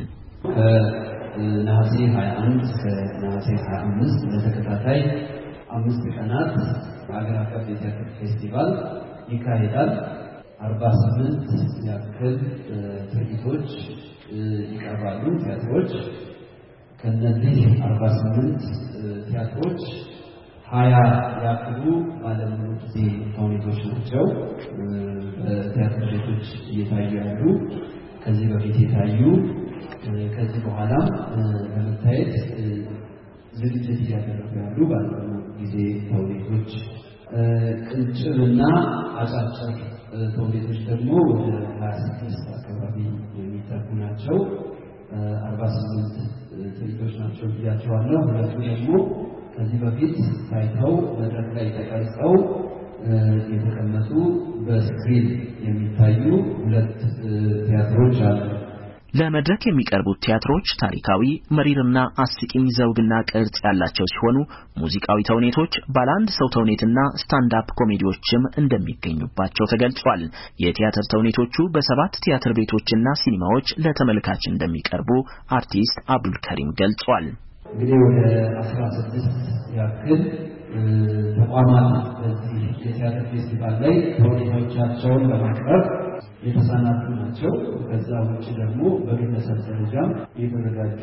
ነሐሴ ሃያ አንድ እስከ ነሐሴ ሃያ አምስት ለተከታታይ አምስት ቀናት በአገር አቀፍ የቲያትር ፌስቲቫል ይካሄዳል። አርባ ስምንት ያክል ትርኢቶች ይቀርባሉ። ቲያትሮች ከነዚህ አርባ ስምንት ቲያትሮች ሀያ ያክሉ ባለሙሉ ጊዜ ተውኔቶች ናቸው። በቲያትር ቤቶች እየታዩ ያሉ ከዚህ በፊት የታዩ ከዚህ በኋላ ለመታየት ዝግጅት እያደረጉ ያሉ ባለሙሉ ጊዜ ተውኔቶች ቅንጭብና አጫጭር ተውኔቶች ደግሞ ወደ ሀያ ስድስት አካባቢ የሚጠጉ ናቸው። አርባ ስምንት ትርኢቶች ናቸው ብያቸዋለሁ። ሁለቱ ደግሞ ከዚህ በፊት ታይተው መድረክ ላይ ተቀርጸው የተቀመጡ በስክሪን የሚታዩ ሁለት ቲያትሮች አሉ። ለመድረክ የሚቀርቡት ቲያትሮች ታሪካዊ፣ መሪርና አስቂኝ ዘውግና ቅርጽ ያላቸው ሲሆኑ ሙዚቃዊ ተውኔቶች፣ ባለአንድ ሰው ተውኔትና ስታንዳፕ ኮሜዲዎችም እንደሚገኙባቸው ተገልጿል። የቲያትር ተውኔቶቹ በሰባት ቲያትር ቤቶችና ሲኒማዎች ለተመልካች እንደሚቀርቡ አርቲስት አብዱል ከሪም ገልጿል። እንግዲህ ወደ አስራ ስድስት ያክል ተቋማት በዚህ የቲያትር ፌስቲቫል ላይ ተውኔቶቻቸውን ለማቅረብ የተሰናዱ ናቸው። ከዛ ውጭ ደግሞ በግለሰብ ደረጃ የተዘጋጁ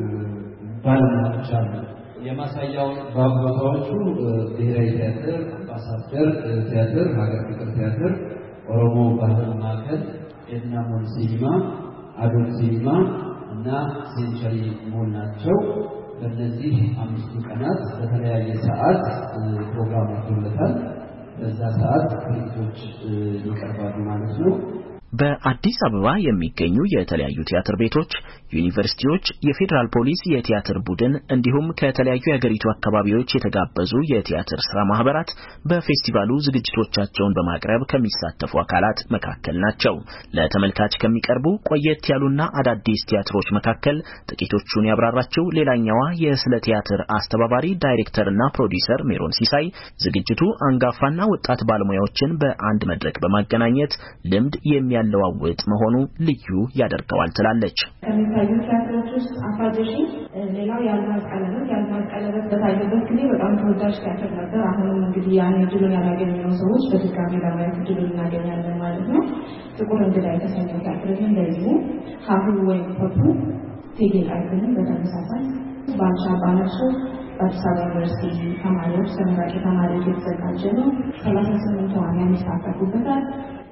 ባለሙያዎች አሉ። የማሳያው ቦታዎቹ ብሔራዊ ቲያትር፣ አምባሳደር ቲያትር፣ ሀገር ፍቅር ቲያትር፣ ኦሮሞ ባህል ማዕከል፣ ኤድና ሞል ሲኒማ፣ አዶል ሲኒማ እና ሴንቸሪ ሞል ናቸው። በእነዚህ አምስቱ ቀናት በተለያየ ሰዓት ፕሮግራም ወጥቶለታል። በዛ ሰዓት ትርኢቶች ይቀርባሉ ማለት ነው። በአዲስ አበባ የሚገኙ የተለያዩ ቲያትር ቤቶች ዩኒቨርሲቲዎች፣ የፌዴራል ፖሊስ የቲያትር ቡድን እንዲሁም ከተለያዩ የሀገሪቱ አካባቢዎች የተጋበዙ የቲያትር ስራ ማህበራት በፌስቲቫሉ ዝግጅቶቻቸውን በማቅረብ ከሚሳተፉ አካላት መካከል ናቸው። ለተመልካች ከሚቀርቡ ቆየት ያሉና አዳዲስ ቲያትሮች መካከል ጥቂቶቹን ያብራራቸው ሌላኛዋ የስለ ቲያትር አስተባባሪ ዳይሬክተርና ፕሮዲዩሰር ሜሮን ሲሳይ ዝግጅቱ አንጋፋና ወጣት ባለሙያዎችን በአንድ መድረክ በማገናኘት ልምድ የሚያለዋውጥ መሆኑ ልዩ ያደርገዋል ትላለች። ከሚታዩ ቲያትሮች ውስጥ አፋጀሺ ሌላው የአልማዝ ቀለበት የአልማዝ ቀለበት በታየበት ጊዜ በጣም ተወዳጅ ቲያትር ነበር። አሁንም እንግዲህ ያን እድሉን ያላገኘነው ሰዎች በድጋሚ ለማየት እድሉን እናገኛለን ማለት ነው። ጥቁር እንግዳ የተሰኘው ቲያትር እንደዚሁ ሀሁ ወይም ፖፑ ቴጌ ጣይቱንም በተመሳሳይ ባልቻ ባነሱ በአዲስ አበባ ዩኒቨርሲቲ ተማሪዎች ተመራቂ ተማሪዎች የተዘጋጀ ነው። ሰላሳ ስምንት ተዋንያን ይሳተፉበታል።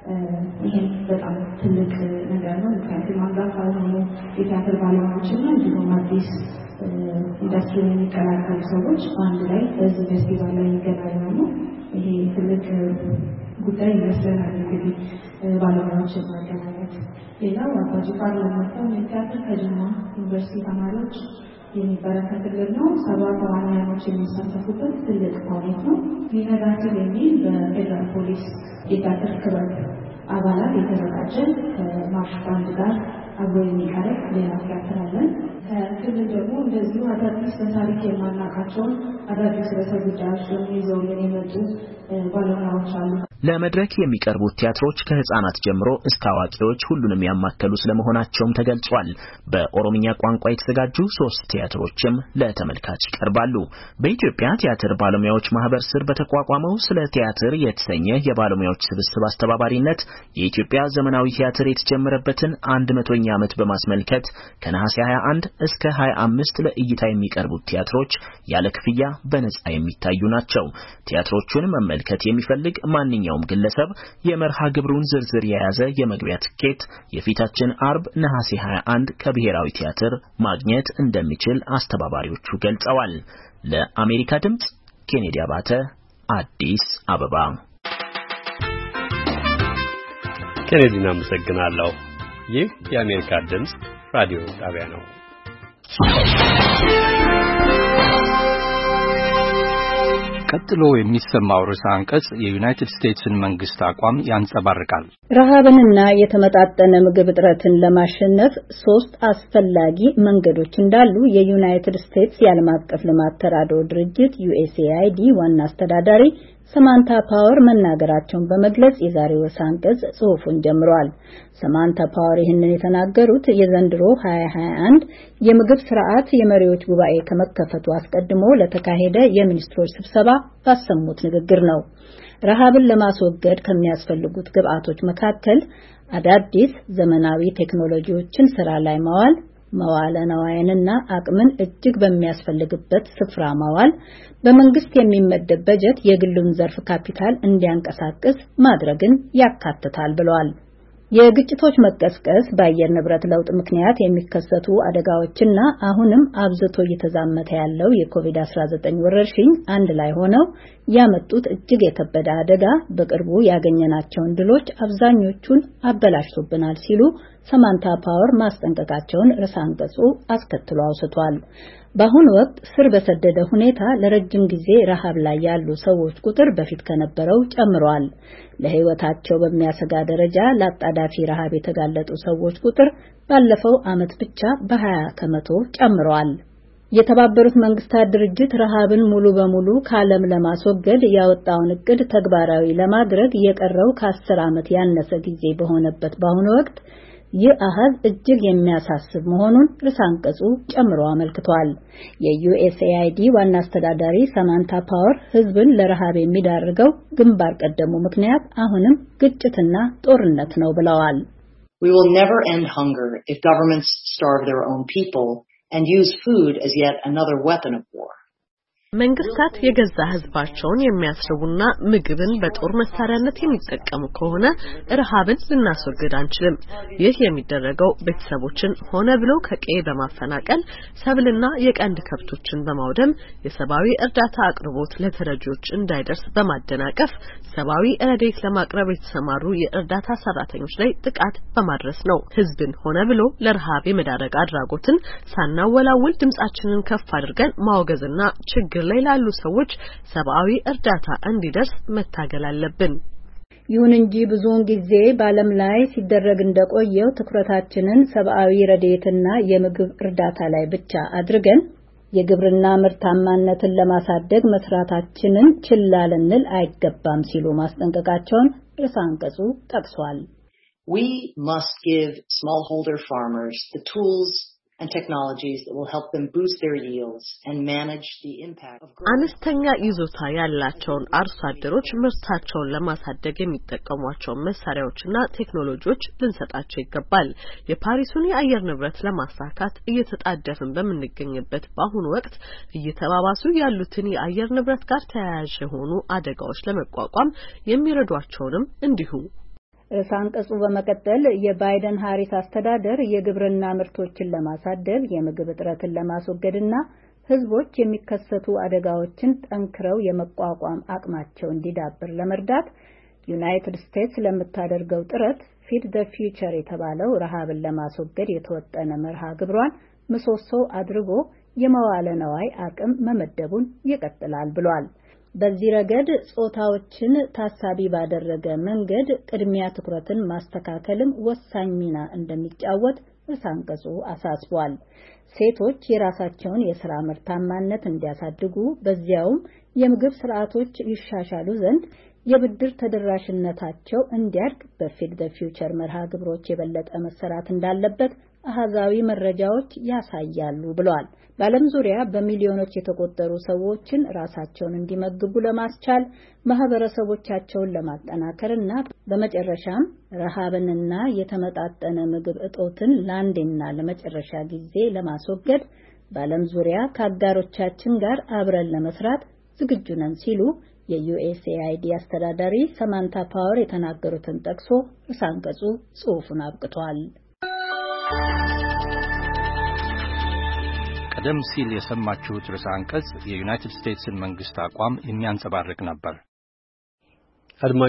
ይህም በጣም ትልቅ ነገር ነው። ምክንያቱም አንጋፋ የሆኑ የቲያትር ባለሙያዎችና እንዲሁም አዲስ ኢንዱስትሪ የሚቀላቀሉ ሰዎች አንድ ላይ በዚህ ፌስቲቫል ላይ ይገናኛሉ። ይሄ ትልቅ ጉዳይ ይመስለናል እንግዲህ ባለሙያዎችን ማገናኘት። ሌላው አባጅፋር ለመጣው የቲያትር ከጅማ ዩኒቨርሲቲ ተማሪዎች የሚበረከትልን ነው። ሰባ ተዋናዮች የሚሳተፉበት ትልቅ ፕሮጀክት ነው። ሊነጋሲል የሚል በፌዴራል ፖሊስ የቲያትር ክበብ አባላት የተዘጋጀ ከማርሽ ባንድ ጋር አብሮ የሚቀርብ ሌላ ቲያትር አለን። ከክልል ደግሞ እንደዚሁ አዳዲስ በታሪክ የማናውቃቸውን አዳዲስ ርዕሰ ጉዳዮች ይዘውልን የመጡ ባለሙያዎች አሉ። ለመድረክ የሚቀርቡት ቲያትሮች ከህፃናት ጀምሮ እስከ አዋቂዎች ሁሉንም ያማከሉ ስለመሆናቸውም ተገልጿል። በኦሮምኛ ቋንቋ የተዘጋጁ ሶስት ቲያትሮችም ለተመልካች ይቀርባሉ። በኢትዮጵያ ቲያትር ባለሙያዎች ማህበር ስር በተቋቋመው ስለ ቲያትር የተሰኘ የባለሙያዎች ስብስብ አስተባባሪነት የኢትዮጵያ ዘመናዊ ቲያትር የተጀመረበትን አንድ መቶኛ ዓመት በማስመልከት ከነሐሴ ሃያ አንድ እስከ ሃያ አምስት ለእይታ የሚቀርቡት ቲያትሮች ያለ ክፍያ በነጻ የሚታዩ ናቸው። ቲያትሮቹን መመልከት የሚፈልግ ማንኛውም ግለሰብ የመርሃ ግብሩን ዝርዝር የያዘ የመግቢያ ትኬት የፊታችን አርብ ነሐሴ ሃያ አንድ ከብሔራዊ ቲያትር ማግኘት እንደሚችል አስተባባሪዎቹ ገልጸዋል። ለአሜሪካ ድምጽ ኬኔዲ አባተ አዲስ አበባ። ኬኔዲን አመሰግናለሁ። ይህ የአሜሪካ ድምጽ ራዲዮ ጣቢያ ነው። ቀጥሎ የሚሰማው ርዕሰ አንቀጽ የዩናይትድ ስቴትስን መንግስት አቋም ያንጸባርቃል። ረሃብንና የተመጣጠነ ምግብ እጥረትን ለማሸነፍ ሶስት አስፈላጊ መንገዶች እንዳሉ የዩናይትድ ስቴትስ የዓለም አቀፍ ልማት ተራድኦ ድርጅት ዩኤስኤአይዲ ዋና አስተዳዳሪ ሰማንታ ፓወር መናገራቸውን በመግለጽ የዛሬው ርዕሰ አንቀጽ ጽሑፉን ጀምሯል። ሰማንታ ፓወር ይህንን የተናገሩት የዘንድሮ ሃያ ሃያ አንድ የምግብ ስርዓት የመሪዎች ጉባኤ ከመከፈቱ አስቀድሞ ለተካሄደ የሚኒስትሮች ስብሰባ ባሰሙት ንግግር ነው። ረሃብን ለማስወገድ ከሚያስፈልጉት ግብአቶች መካከል አዳዲስ ዘመናዊ ቴክኖሎጂዎችን ስራ ላይ ማዋል፣ መዋለ ነዋይንና አቅምን እጅግ በሚያስፈልግበት ስፍራ ማዋል፣ በመንግስት የሚመደብ በጀት የግሉን ዘርፍ ካፒታል እንዲያንቀሳቅስ ማድረግን ያካትታል ብለዋል። የግጭቶች መቀስቀስ፣ በአየር ንብረት ለውጥ ምክንያት የሚከሰቱ አደጋዎችና አሁንም አብዝቶ እየተዛመተ ያለው የኮቪድ አስራ ዘጠኝ ወረርሽኝ አንድ ላይ ሆነው ያመጡት እጅግ የከበደ አደጋ በቅርቡ ያገኘናቸውን ድሎች አብዛኞቹን አበላሽቶብናል ሲሉ ሰማንታ ፓወር ማስጠንቀቃቸውን ርዕሰ አንቀጹ አስከትሎ አውስቷል። በአሁኑ ወቅት ስር በሰደደ ሁኔታ ለረጅም ጊዜ ረሃብ ላይ ያሉ ሰዎች ቁጥር በፊት ከነበረው ጨምሯል። ለሕይወታቸው በሚያሰጋ ደረጃ ለአጣዳፊ ረሃብ የተጋለጡ ሰዎች ቁጥር ባለፈው ዓመት ብቻ በ20 ከመቶ ጨምሯል። የተባበሩት መንግስታት ድርጅት ረሃብን ሙሉ በሙሉ ከዓለም ለማስወገድ ያወጣውን እቅድ ተግባራዊ ለማድረግ የቀረው ከአስር ዓመት ያነሰ ጊዜ በሆነበት በአሁኑ ወቅት ይህ አሃዝ እጅግ የሚያሳስብ መሆኑን ርዕሰ አንቀጹ ጨምሮ አመልክቷል። የዩኤስኤአይዲ ዋና አስተዳዳሪ ሰማንታ ፓወር ህዝብን ለረሃብ የሚዳርገው ግንባር ቀደሙ ምክንያት አሁንም ግጭትና ጦርነት ነው ብለዋል። We will never end hunger if governments starve their own people and use food as yet another weapon of war. መንግስታት የገዛ ህዝባቸውን የሚያስርቡና ምግብን በጦር መሳሪያነት የሚጠቀሙ ከሆነ ረሃብን ልናስወግድ አንችልም። ይህ የሚደረገው ቤተሰቦችን ሆነ ብሎ ከቀዬ በማፈናቀል ሰብልና የቀንድ ከብቶችን በማውደም የሰብአዊ እርዳታ አቅርቦት ለተረጂዎች እንዳይደርስ በማደናቀፍ ሰብአዊ ረድኤት ለማቅረብ የተሰማሩ የእርዳታ ሰራተኞች ላይ ጥቃት በማድረስ ነው። ህዝብን ሆነ ብሎ ለረሃብ የመዳረግ አድራጎትን ሳናወላውል ድምጻችንን ከፍ አድርገን ማውገዝና ችግር ላይ ላሉ ሰዎች ሰብአዊ እርዳታ እንዲደርስ መታገል አለብን። ይሁን እንጂ ብዙውን ጊዜ በዓለም ላይ ሲደረግ እንደቆየው ትኩረታችንን ሰብአዊ ረድኤትና የምግብ እርዳታ ላይ ብቻ አድርገን የግብርና ምርታማነትን ለማሳደግ መስራታችንን ችላ ልንል አይገባም ሲሉ ማስጠንቀቃቸውን ርዕሰ አንቀጹ ጠቅሷል። We must give smallholder farmers the tools and technologies that will help them boost their yields and manage the impact of አነስተኛ ይዞታ ያላቸውን አርሶ አደሮች ምርታቸውን ለማሳደግ የሚጠቀሟቸው መሳሪያዎችና ቴክኖሎጂዎች ልንሰጣቸው ይገባል። የፓሪሱን የአየር ንብረት ለማሳካት እየተጣደፍን በምንገኝበት በአሁኑ ወቅት እየተባባሱ ያሉትን የአየር ንብረት ጋር ተያያዥ የሆኑ አደጋዎች ለመቋቋም የሚረዷቸውንም እንዲሁ ርዕሰ አንቀጹ በመቀጠል የባይደን ሃሪስ አስተዳደር የግብርና ምርቶችን ለማሳደግ የምግብ እጥረትን ለማስወገድና ህዝቦች የሚከሰቱ አደጋዎችን ጠንክረው የመቋቋም አቅማቸው እንዲዳብር ለመርዳት ዩናይትድ ስቴትስ ለምታደርገው ጥረት ፊድ ዘ ፊውቸር የተባለው ረሃብን ለማስወገድ የተወጠነ መርሃ ግብሯን ምሰሶ አድርጎ የመዋለ ነዋይ አቅም መመደቡን ይቀጥላል ብሏል። በዚህ ረገድ ጾታዎችን ታሳቢ ባደረገ መንገድ ቅድሚያ ትኩረትን ማስተካከልም ወሳኝ ሚና እንደሚጫወት ርዕሰ አንቀጹ አሳስቧል። ሴቶች የራሳቸውን የሥራ ምርታማነት እንዲያሳድጉ በዚያውም የምግብ ስርዓቶች ይሻሻሉ ዘንድ የብድር ተደራሽነታቸው እንዲያድግ በፊድ ዘ ፊውቸር መርሃ ግብሮች የበለጠ መሰራት እንዳለበት አሃዛዊ መረጃዎች ያሳያሉ ብሏል። በዓለም ዙሪያ በሚሊዮኖች የተቆጠሩ ሰዎችን ራሳቸውን እንዲመግቡ ለማስቻል ማህበረሰቦቻቸውን ለማጠናከርና በመጨረሻም ረሃብንና የተመጣጠነ ምግብ እጦትን ለአንዴና ለመጨረሻ ጊዜ ለማስወገድ በዓለም ዙሪያ ከአጋሮቻችን ጋር አብረን ለመስራት ዝግጁ ነን ሲሉ የዩኤስኤአይዲ አስተዳዳሪ ሰማንታ ፓወር የተናገሩትን ጠቅሶ ርዕሰ አንቀጹ ጽሑፉን አብቅቷል። ቀደም ሲል የሰማችሁት ርዕሰ አንቀጽ የዩናይትድ ስቴትስን መንግስት አቋም የሚያንጸባርቅ ነበር።